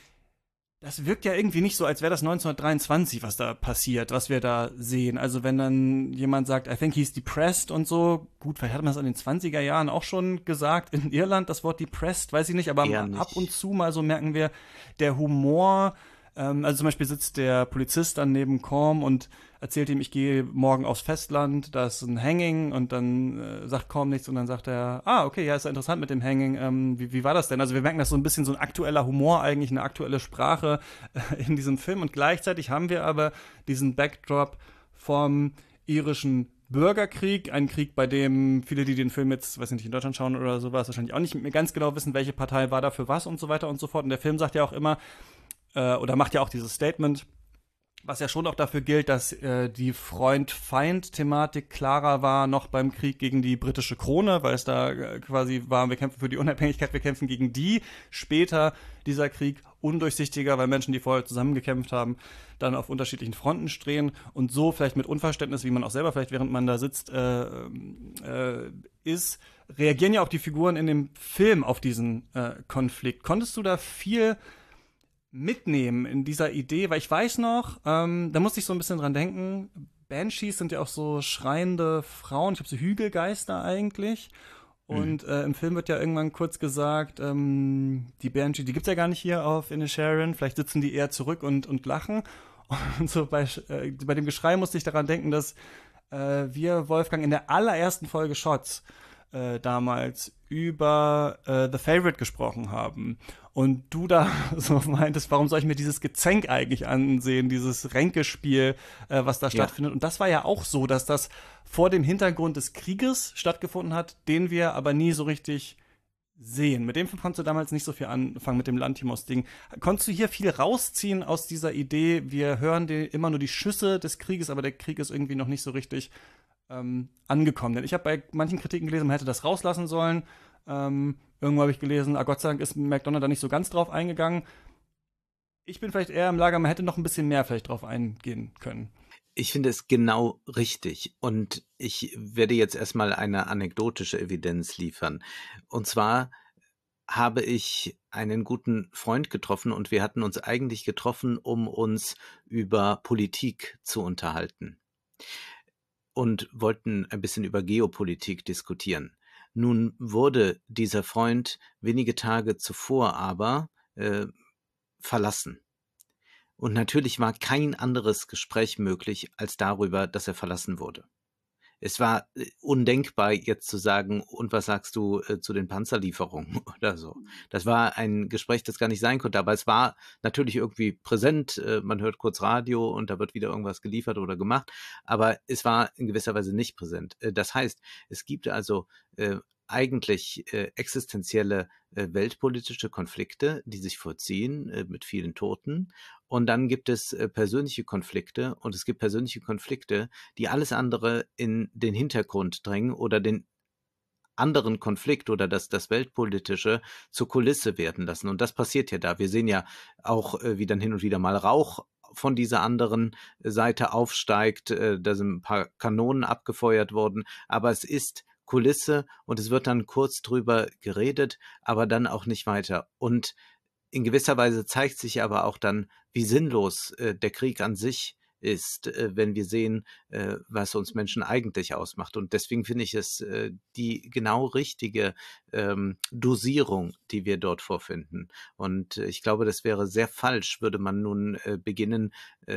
das wirkt ja irgendwie nicht so, als wäre das neunzehnhundertdreiundzwanzig, was da passiert, was wir da sehen. Also wenn dann jemand sagt, I think he's depressed und so, gut, vielleicht hat man das in den zwanziger Jahren auch schon gesagt, in Irland das Wort depressed, weiß ich nicht, aber Eher ab und nicht. zu mal so merken wir, der Humor, ähm, also zum Beispiel sitzt der Polizist dann neben Corm und erzählt ihm, ich gehe morgen aufs Festland, da ist ein Hanging und dann äh, sagt Corm nichts und dann sagt er, ah, okay, ja, ist ja interessant mit dem Hanging, ähm, wie, wie war das denn? Also wir merken, dass so ein bisschen so ein aktueller Humor eigentlich, eine aktuelle Sprache äh, in diesem Film und gleichzeitig haben wir aber diesen Backdrop vom irischen Bürgerkrieg, ein Krieg, bei dem viele, die den Film jetzt, weiß nicht, in Deutschland schauen oder sowas, wahrscheinlich auch nicht mehr ganz genau wissen, welche Partei war da für was und so weiter und so fort. Und der Film sagt ja auch immer, äh, oder macht ja auch dieses Statement, was ja schon auch dafür gilt, dass äh, die Freund-Feind-Thematik klarer war noch beim Krieg gegen die britische Krone, weil es da äh, quasi war, wir kämpfen für die Unabhängigkeit, wir kämpfen gegen die. Später dieser Krieg undurchsichtiger, weil Menschen, die vorher zusammengekämpft haben, dann auf unterschiedlichen Fronten stehen und so vielleicht mit Unverständnis, wie man auch selber vielleicht, während man da sitzt, äh, äh, ist, reagieren ja auch die Figuren in dem Film auf diesen äh, Konflikt. Konntest du da viel mitnehmen in dieser Idee, weil ich weiß noch, ähm, da musste ich so ein bisschen dran denken, Banshees sind ja auch so schreiende Frauen, ich glaube so Hügelgeister eigentlich. Mhm. Und äh, im Film wird ja irgendwann kurz gesagt, ähm, die Banshee, die gibt's ja gar nicht hier auf Inisherin, vielleicht sitzen die eher zurück und, und lachen. Und so bei, äh, bei dem Geschrei musste ich daran denken, dass äh, wir, Wolfgang, in der allerersten Folge Shots äh, damals über äh, The Favorite gesprochen haben. Und du da so meintest, warum soll ich mir dieses Gezänk eigentlich ansehen, dieses Ränkespiel, äh, was da Ja. stattfindet. Und das war ja auch so, dass das vor dem Hintergrund des Krieges stattgefunden hat, den wir aber nie so richtig sehen. Mit dem Film konntest du damals nicht so viel anfangen, mit dem Lantimos-Ding. Konntest du hier viel rausziehen aus dieser Idee, wir hören die, immer nur die Schüsse des Krieges, aber der Krieg ist irgendwie noch nicht so richtig ähm, angekommen. Denn ich habe bei manchen Kritiken gelesen, man hätte das rauslassen sollen. Ähm, irgendwo habe ich gelesen, ah, Gott sei Dank ist McDonald da nicht so ganz drauf eingegangen. Ich bin vielleicht eher im Lager, man hätte noch ein bisschen mehr vielleicht drauf eingehen können. Ich finde es genau richtig. Und ich werde jetzt erstmal eine anekdotische Evidenz liefern. Und zwar habe ich einen guten Freund getroffen und wir hatten uns eigentlich getroffen, um uns über Politik zu unterhalten und wollten ein bisschen über Geopolitik diskutieren. Nun wurde dieser Freund wenige Tage zuvor aber äh, verlassen. Und natürlich war kein anderes Gespräch möglich als darüber, dass er verlassen wurde. Es war äh, undenkbar, jetzt zu sagen, und was sagst du äh, zu den Panzerlieferungen oder so. Das war ein Gespräch, das gar nicht sein konnte, aber es war natürlich irgendwie präsent. Äh, man hört kurz Radio und da wird wieder irgendwas geliefert oder gemacht, aber es war in gewisser Weise nicht präsent. Äh, das heißt, es gibt also äh, eigentlich äh, existenzielle äh, weltpolitische Konflikte, die sich vollziehen äh, mit vielen Toten. Und dann gibt es äh, persönliche Konflikte und es gibt persönliche Konflikte, die alles andere in den Hintergrund drängen oder den anderen Konflikt oder das, das Weltpolitische zur Kulisse werden lassen. Und das passiert ja da. Wir sehen ja auch, äh, wie dann hin und wieder mal Rauch von dieser anderen Seite aufsteigt. Äh, da sind ein paar Kanonen abgefeuert worden. Aber es ist Kulisse und es wird dann kurz drüber geredet, aber dann auch nicht weiter. Und in gewisser Weise zeigt sich aber auch dann, wie sinnlos äh, der Krieg an sich ist, äh, wenn wir sehen, äh, was uns Menschen eigentlich ausmacht. Und deswegen finde ich es äh, die genau richtige ähm, Dosierung, die wir dort vorfinden. Und äh, ich glaube, das wäre sehr falsch, würde man nun äh, beginnen, äh,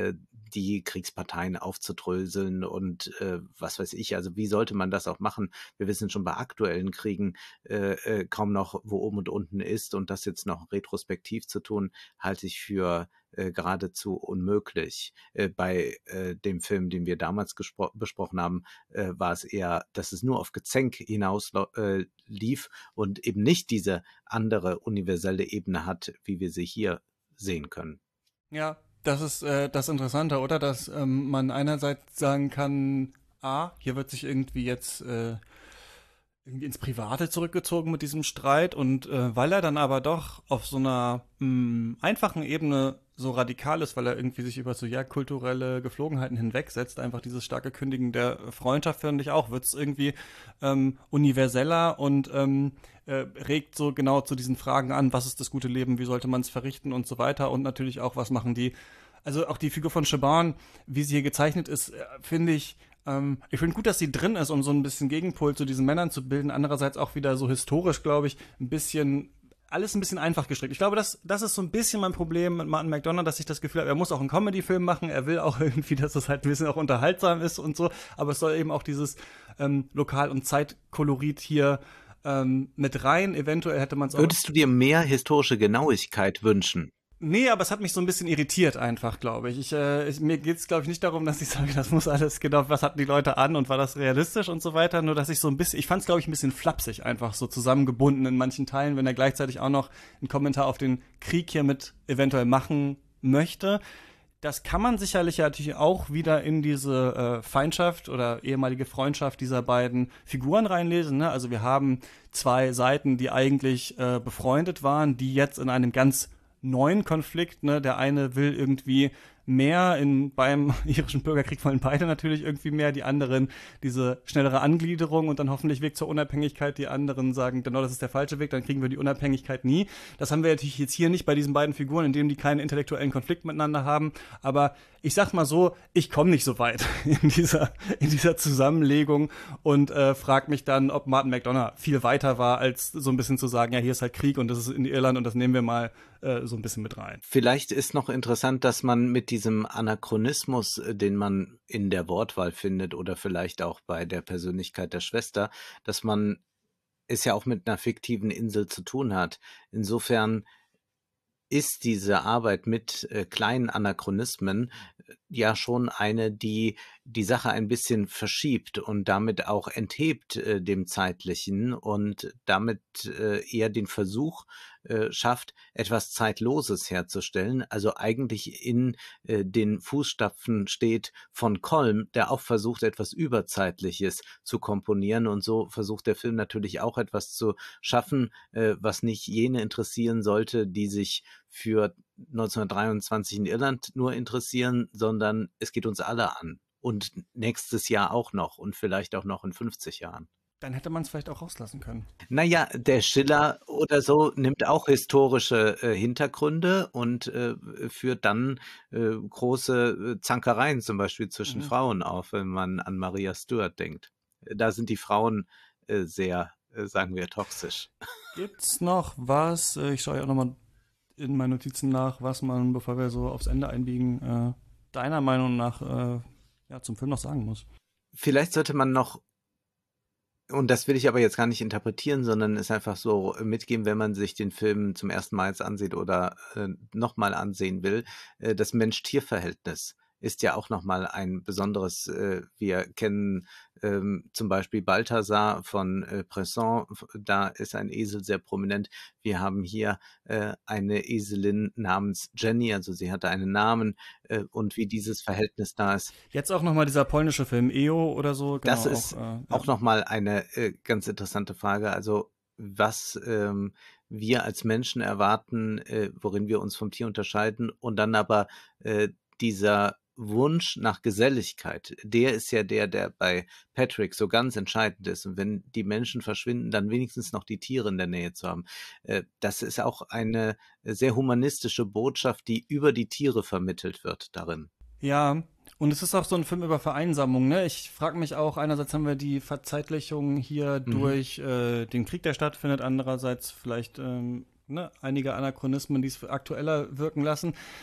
die Kriegsparteien aufzudröseln und äh, was weiß ich. Also wie sollte man das auch machen? Wir wissen schon bei aktuellen Kriegen äh, äh, kaum noch, wo oben und unten ist. Und das jetzt noch retrospektiv zu tun, halte ich für äh, geradezu unmöglich. Äh, bei äh, dem Film, den wir damals gespro- besprochen haben, äh, war es eher, dass es nur auf Gezänk hinaus äh, lief und eben nicht diese andere universelle Ebene hat, wie wir sie hier sehen können. Ja, das ist äh, das Interessante, oder? Dass ähm, man einerseits sagen kann, ah, hier wird sich irgendwie jetzt äh, irgendwie ins Private zurückgezogen mit diesem Streit und äh, weil er dann aber doch auf so einer mh, einfachen Ebene so radikal ist, weil er irgendwie sich über so ja kulturelle Geflogenheiten hinwegsetzt, einfach dieses starke Kündigen der Freundschaft, finde ich auch, wird es irgendwie ähm, universeller und ähm, äh, regt so genau zu diesen Fragen an, was ist das gute Leben, wie sollte man es verrichten und so weiter und natürlich auch, was machen die, also auch die Figur von Shaban, wie sie hier gezeichnet ist, äh, finde ich, ähm, ich finde gut, dass sie drin ist, um so ein bisschen Gegenpol zu diesen Männern zu bilden, andererseits auch wieder so historisch, glaube ich, ein bisschen alles ein bisschen einfach gestrickt. Ich glaube, das, das ist so ein bisschen mein Problem mit Martin McDonagh, dass ich das Gefühl habe, er muss auch einen Comedy-Film machen, er will auch irgendwie, dass es halt ein bisschen auch unterhaltsam ist und so, aber es soll eben auch dieses ähm, Lokal- und Zeitkolorit hier ähm, mit rein. Eventuell hätte man es auch... Würdest du dir mehr historische Genauigkeit wünschen? Nee, aber es hat mich so ein bisschen irritiert einfach, glaube ich. ich, äh, ich mir geht's, glaube ich, nicht darum, dass ich sage, das muss alles genau, was hatten die Leute an und war das realistisch und so weiter, nur dass ich so ein bisschen, ich fand es, glaube ich, ein bisschen flapsig einfach, so zusammengebunden in manchen Teilen, wenn er gleichzeitig auch noch einen Kommentar auf den Krieg hier mit eventuell machen möchte. Das kann man sicherlich ja natürlich auch wieder in diese äh, Feindschaft oder ehemalige Freundschaft dieser beiden Figuren reinlesen. Ne? Also wir haben zwei Seiten, die eigentlich äh, befreundet waren, die jetzt in einem ganz neuen Konflikt, ne, der eine will irgendwie mehr, in, beim irischen Bürgerkrieg wollen beide natürlich irgendwie mehr, die anderen diese schnellere Angliederung und dann hoffentlich Weg zur Unabhängigkeit, die anderen sagen, genau, das ist der falsche Weg, dann kriegen wir die Unabhängigkeit nie. Das haben wir natürlich jetzt hier nicht bei diesen beiden Figuren, indem die keinen intellektuellen Konflikt miteinander haben, aber ich sag mal so, ich komme nicht so weit in dieser, in dieser Zusammenlegung und äh, frag mich dann, ob Martin McDonagh viel weiter war, als so ein bisschen zu sagen, ja, hier ist halt Krieg und das ist in Irland und das nehmen wir mal äh, so ein bisschen mit rein. Vielleicht ist noch interessant, dass man mit diesem Anachronismus, den man in der Wortwahl findet oder vielleicht auch bei der Persönlichkeit der Schwester, dass man es ja auch mit einer fiktiven Insel zu tun hat. Insofern ist diese Arbeit mit äh, kleinen Anachronismen äh, ja schon eine, die die Sache ein bisschen verschiebt und damit auch enthebt äh, dem Zeitlichen und damit äh, eher den Versuch äh, schafft, etwas Zeitloses herzustellen, also eigentlich in äh, den Fußstapfen steht von Kolm, der auch versucht, etwas Überzeitliches zu komponieren und so versucht der Film natürlich auch etwas zu schaffen, äh, was nicht jene interessieren sollte, die sich für neunzehnhundertdreiundzwanzig in Irland nur interessieren, sondern es geht uns alle an. Und nächstes Jahr auch noch und vielleicht auch noch in fünfzig Jahren. Dann hätte man es vielleicht auch rauslassen können. Naja, der Schiller oder so nimmt auch historische äh, Hintergründe und äh, führt dann äh, große äh, Zankereien zum Beispiel zwischen mhm. Frauen auf, wenn man an Maria Stuart denkt. Da sind die Frauen äh, sehr, äh, sagen wir, toxisch. Gibt's noch was, äh, ich schaue ja auch nochmal in meinen Notizen nach, was man, bevor wir so aufs Ende einbiegen, äh, deiner Meinung nach äh, ja, zum Film noch sagen muss? Vielleicht sollte man noch, und das will ich aber jetzt gar nicht interpretieren, sondern es einfach so mitgeben, wenn man sich den Film zum ersten Mal jetzt ansieht oder äh, nochmal ansehen will, äh, das Mensch-Tier-Verhältnis ist ja auch nochmal ein besonderes, äh, wir kennen ähm, zum Beispiel Balthasar von äh, Bresson, da ist ein Esel sehr prominent. Wir haben hier äh, eine Eselin namens Jenny, also sie hatte einen Namen äh, und wie dieses Verhältnis da ist. Jetzt auch nochmal dieser polnische Film E O oder so. Genau, das ist auch, äh, auch ja. nochmal eine äh, ganz interessante Frage, also was ähm, wir als Menschen erwarten, äh, worin wir uns vom Tier unterscheiden und dann aber äh, dieser Wunsch nach Geselligkeit, der ist ja der, der bei Patrick so ganz entscheidend ist. Und wenn die Menschen verschwinden, dann wenigstens noch die Tiere in der Nähe zu haben. Das ist auch eine sehr humanistische Botschaft, die über die Tiere vermittelt wird darin. Ja, und es ist auch so ein Film über Vereinsamung, ne? Ich frage mich auch, einerseits haben wir die Verzeitlichung hier mhm. durch äh, den Krieg, der stattfindet, andererseits vielleicht ähm, ne, einige Anachronismen, die es aktueller wirken lassen.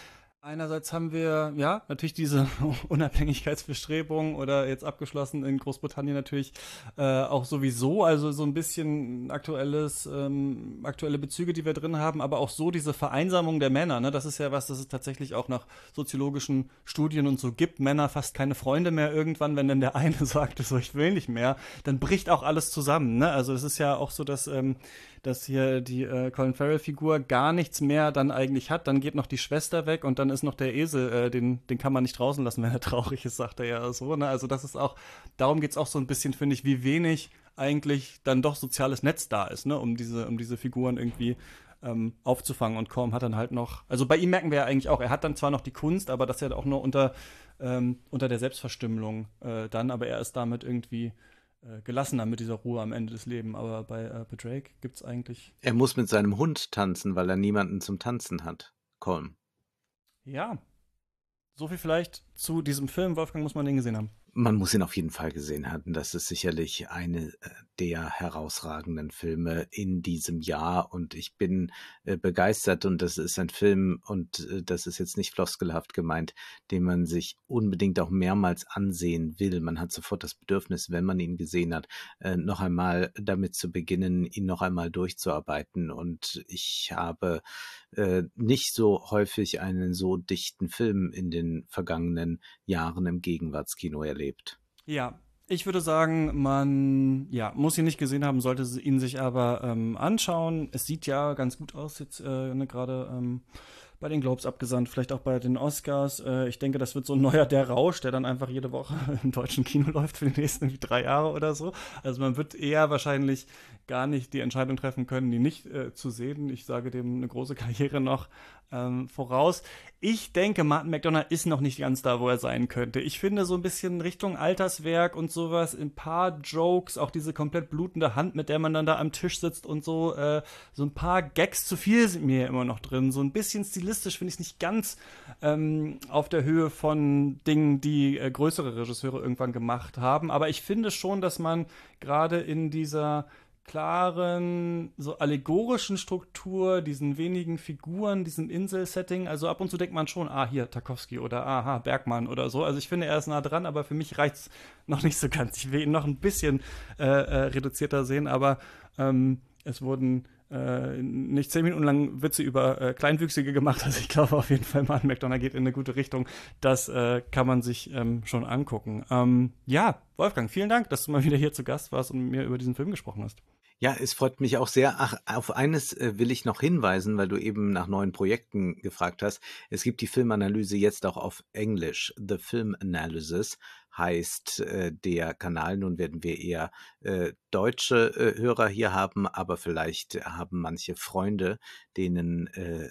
Einerseits haben wir, ja, natürlich diese Unabhängigkeitsbestrebungen oder jetzt abgeschlossen in Großbritannien natürlich äh, auch sowieso, also so ein bisschen aktuelles, ähm, aktuelle Bezüge, die wir drin haben, aber auch so diese Vereinsamung der Männer, ne? Das ist ja was, das es tatsächlich auch nach soziologischen Studien und so gibt. Männer fast keine Freunde mehr irgendwann, wenn dann der eine sagt, so ich will nicht mehr, dann bricht auch alles zusammen, ne? Also es ist ja auch so, dass ähm, dass hier die äh, Colin Farrell-Figur gar nichts mehr dann eigentlich hat. Dann geht noch die Schwester weg und dann ist noch der Esel, äh, den, den kann man nicht draußen lassen, wenn er traurig ist, sagt er ja so. Ne? Also das ist auch, darum geht es auch so ein bisschen, finde ich, wie wenig eigentlich dann doch soziales Netz da ist, ne? um diese, um diese Figuren irgendwie ähm, aufzufangen. Und Colm hat dann halt noch, also bei ihm merken wir ja eigentlich auch, er hat dann zwar noch die Kunst, aber das ja auch nur unter, ähm, unter der Selbstverstümmelung äh, dann, aber er ist damit irgendwie äh, gelassener mit dieser Ruhe am Ende des Lebens. Aber bei, äh, bei Drake gibt es eigentlich. Er muss mit seinem Hund tanzen, weil er niemanden zum Tanzen hat. Colm. Ja, so viel vielleicht zu diesem Film. Wolfgang, muss man den gesehen haben. Man muss ihn auf jeden Fall gesehen haben. Das ist sicherlich eine der herausragenden Filme in diesem Jahr und ich bin äh, begeistert und das ist ein Film und äh, das ist jetzt nicht floskelhaft gemeint, den man sich unbedingt auch mehrmals ansehen will. Man hat sofort das Bedürfnis, wenn man ihn gesehen hat, äh, noch einmal damit zu beginnen, ihn noch einmal durchzuarbeiten und ich habe äh, nicht so häufig einen so dichten Film in den vergangenen Jahren im Gegenwartskino erlebt. Ja, ich würde sagen, man ja, muss ihn nicht gesehen haben, sollte ihn sich aber ähm, anschauen. Es sieht ja ganz gut aus, jetzt äh, ne, gerade ähm, bei den Globes abgesandt, vielleicht auch bei den Oscars. Äh, ich denke, das wird so ein neuer Der Rausch, der dann einfach jede Woche im deutschen Kino läuft für die nächsten irgendwie drei Jahre oder so. Also man wird eher wahrscheinlich gar nicht die Entscheidung treffen können, die nicht äh, zu sehen. Ich sage dem eine große Karriere noch ähm, voraus. Ich denke, Martin McDonagh ist noch nicht ganz da, wo er sein könnte. Ich finde so ein bisschen Richtung Alterswerk und sowas, ein paar Jokes, auch diese komplett blutende Hand, mit der man dann da am Tisch sitzt und so, äh, so ein paar Gags zu viel sind mir immer noch drin. So ein bisschen stilistisch finde ich es nicht ganz ähm, auf der Höhe von Dingen, die äh, größere Regisseure irgendwann gemacht haben. Aber ich finde schon, dass man gerade in dieser klaren, so allegorischen Struktur, diesen wenigen Figuren, diesem Inselsetting. Also ab und zu denkt man schon, ah, hier, Tarkovsky oder aha, Bergmann oder so. Also ich finde, er ist nah dran, aber für mich reicht es noch nicht so ganz. Ich will ihn noch ein bisschen äh, äh, reduzierter sehen, aber ähm, es wurden äh, nicht zehn Minuten lang Witze über äh, Kleinwüchsige gemacht. Also ich glaube auf jeden Fall, Martin McDonagh geht in eine gute Richtung. Das äh, kann man sich ähm, schon angucken. Ähm, ja, Wolfgang, vielen Dank, dass du mal wieder hier zu Gast warst und mit mir über diesen Film gesprochen hast. Ja, es freut mich auch sehr. Ach, auf eines äh, will ich noch hinweisen, weil du eben nach neuen Projekten gefragt hast. Es gibt die Filmanalyse jetzt auch auf Englisch. The Film Analysis heißt äh, der Kanal. Nun werden wir eher äh, deutsche äh, Hörer hier haben, aber vielleicht haben manche Freunde, denen äh,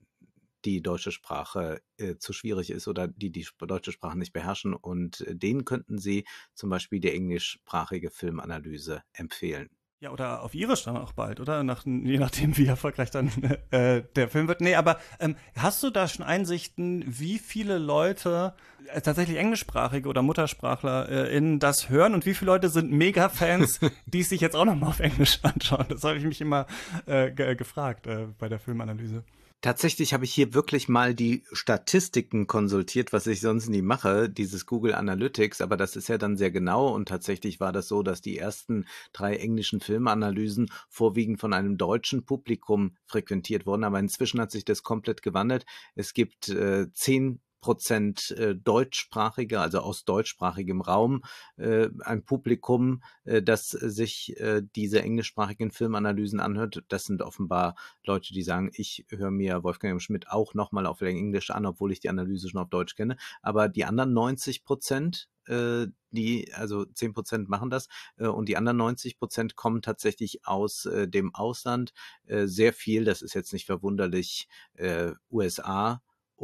die deutsche Sprache äh, zu schwierig ist oder die die deutsche Sprache nicht beherrschen. Und äh, denen könnten Sie zum Beispiel die englischsprachige Filmanalyse empfehlen. Ja, oder auf Irisch dann auch bald, oder? Nach, je nachdem, wie erfolgreich dann äh, der Film wird. Nee, aber ähm, hast du da schon Einsichten, wie viele Leute äh, tatsächlich englischsprachige oder Muttersprachler äh, in das hören und wie viele Leute sind Mega-Fans, die es sich jetzt auch nochmal auf Englisch anschauen? Das habe ich mich immer äh, ge- gefragt äh, bei der Filmanalyse. Tatsächlich habe ich hier wirklich mal die Statistiken konsultiert, was ich sonst nie mache, dieses Google Analytics, aber das ist ja dann sehr genau und tatsächlich war das so, dass die ersten drei englischen Filmanalysen vorwiegend von einem deutschen Publikum frequentiert wurden, aber inzwischen hat sich das komplett gewandelt. Es gibt äh, zehn Prozent äh, deutschsprachige, also aus deutschsprachigem Raum, äh, ein Publikum, äh, das sich äh, diese englischsprachigen Filmanalysen anhört. Das sind offenbar Leute, die sagen, ich höre mir Wolfgang M. Schmidt auch nochmal auf Englisch an, obwohl ich die Analyse schon auf Deutsch kenne. Aber die anderen neunzig Prozent, äh, die, also zehn Prozent machen das, äh, und die anderen neunzig Prozent kommen tatsächlich aus äh, dem Ausland. Äh, sehr viel, das ist jetzt nicht verwunderlich, äh, U S A,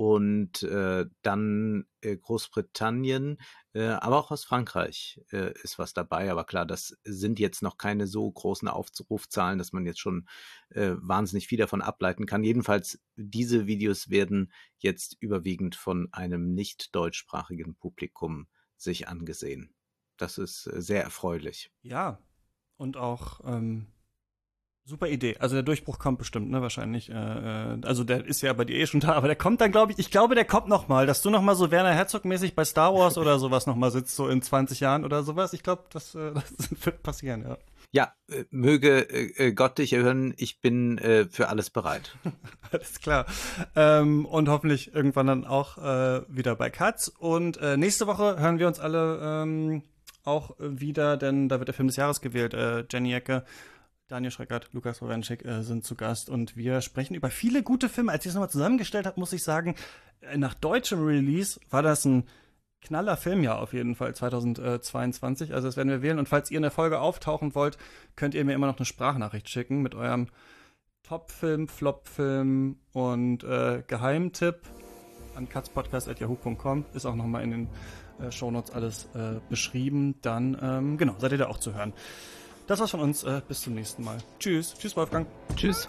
und äh, dann äh, Großbritannien, äh, aber auch aus Frankreich äh, ist was dabei. Aber klar, das sind jetzt noch keine so großen Aufrufzahlen, dass man jetzt schon äh, wahnsinnig viel davon ableiten kann. Jedenfalls, diese Videos werden jetzt überwiegend von einem nicht deutschsprachigen Publikum sich angesehen. Das ist äh, sehr erfreulich. Ja, und auch ähm, Super Idee. Also der Durchbruch kommt bestimmt, ne, wahrscheinlich. Äh, also der ist ja bei dir eh schon da, aber der kommt dann, glaube ich, ich glaube, der kommt noch mal, dass du noch mal so Werner Herzog-mäßig bei Star Wars oder sowas noch mal sitzt, so in zwanzig Jahren oder sowas. Ich glaube, das, äh, das wird passieren, ja. Ja, äh, möge äh, Gott dich erhören, ich bin äh, für alles bereit. Alles klar. Ähm, und hoffentlich irgendwann dann auch äh, wieder bei Katz. Und äh, nächste Woche hören wir uns alle ähm, auch wieder, denn da wird der Film des Jahres gewählt. Äh, Jenny Ecke, Daniel Schreckert, Lukas Bawenschik äh, sind zu Gast und wir sprechen über viele gute Filme. Als ich es nochmal zusammengestellt habe, muss ich sagen, äh, nach deutschem Release war das ein knaller Filmjahr auf jeden Fall, zweitausendzweiundzwanzig. Also das werden wir wählen. Und falls ihr in der Folge auftauchen wollt, könnt ihr mir immer noch eine Sprachnachricht schicken mit eurem Top-Film, Flop-Film und äh, Geheimtipp an katzpodcast at yahoo punkt com. Ist auch nochmal in den äh, Shownotes alles äh, beschrieben. Dann, ähm, genau, seid ihr da auch zu hören. Das war's von uns. Äh, bis zum nächsten Mal. Tschüss. Tschüss, Wolfgang. Tschüss.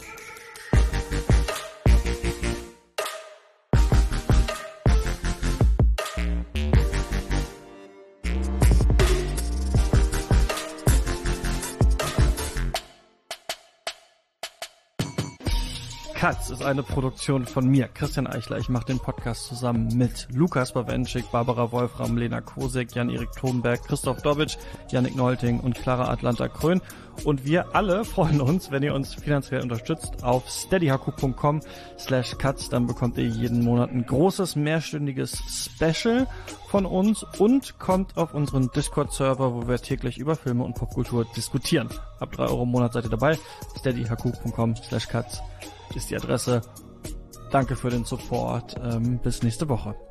Katz ist eine Produktion von mir, Christian Eichler. Ich mache den Podcast zusammen mit Lukas Bawenschik, Barbara Wolfram, Lena Kosek, Jan-Erik Thomberg, Christoph Dobitsch, Yannick Neulting und Clara Atlanta-Krön. Und wir alle freuen uns, wenn ihr uns finanziell unterstützt auf steadyhq punkt com slash katz. Dann bekommt ihr jeden Monat ein großes, mehrstündiges Special von uns und kommt auf unseren Discord-Server, wo wir täglich über Filme und Popkultur diskutieren. Ab drei Euro im Monat seid ihr dabei. steadyhq punkt com slash katz ist die Adresse. Danke für den Support. Ähm, bis nächste Woche.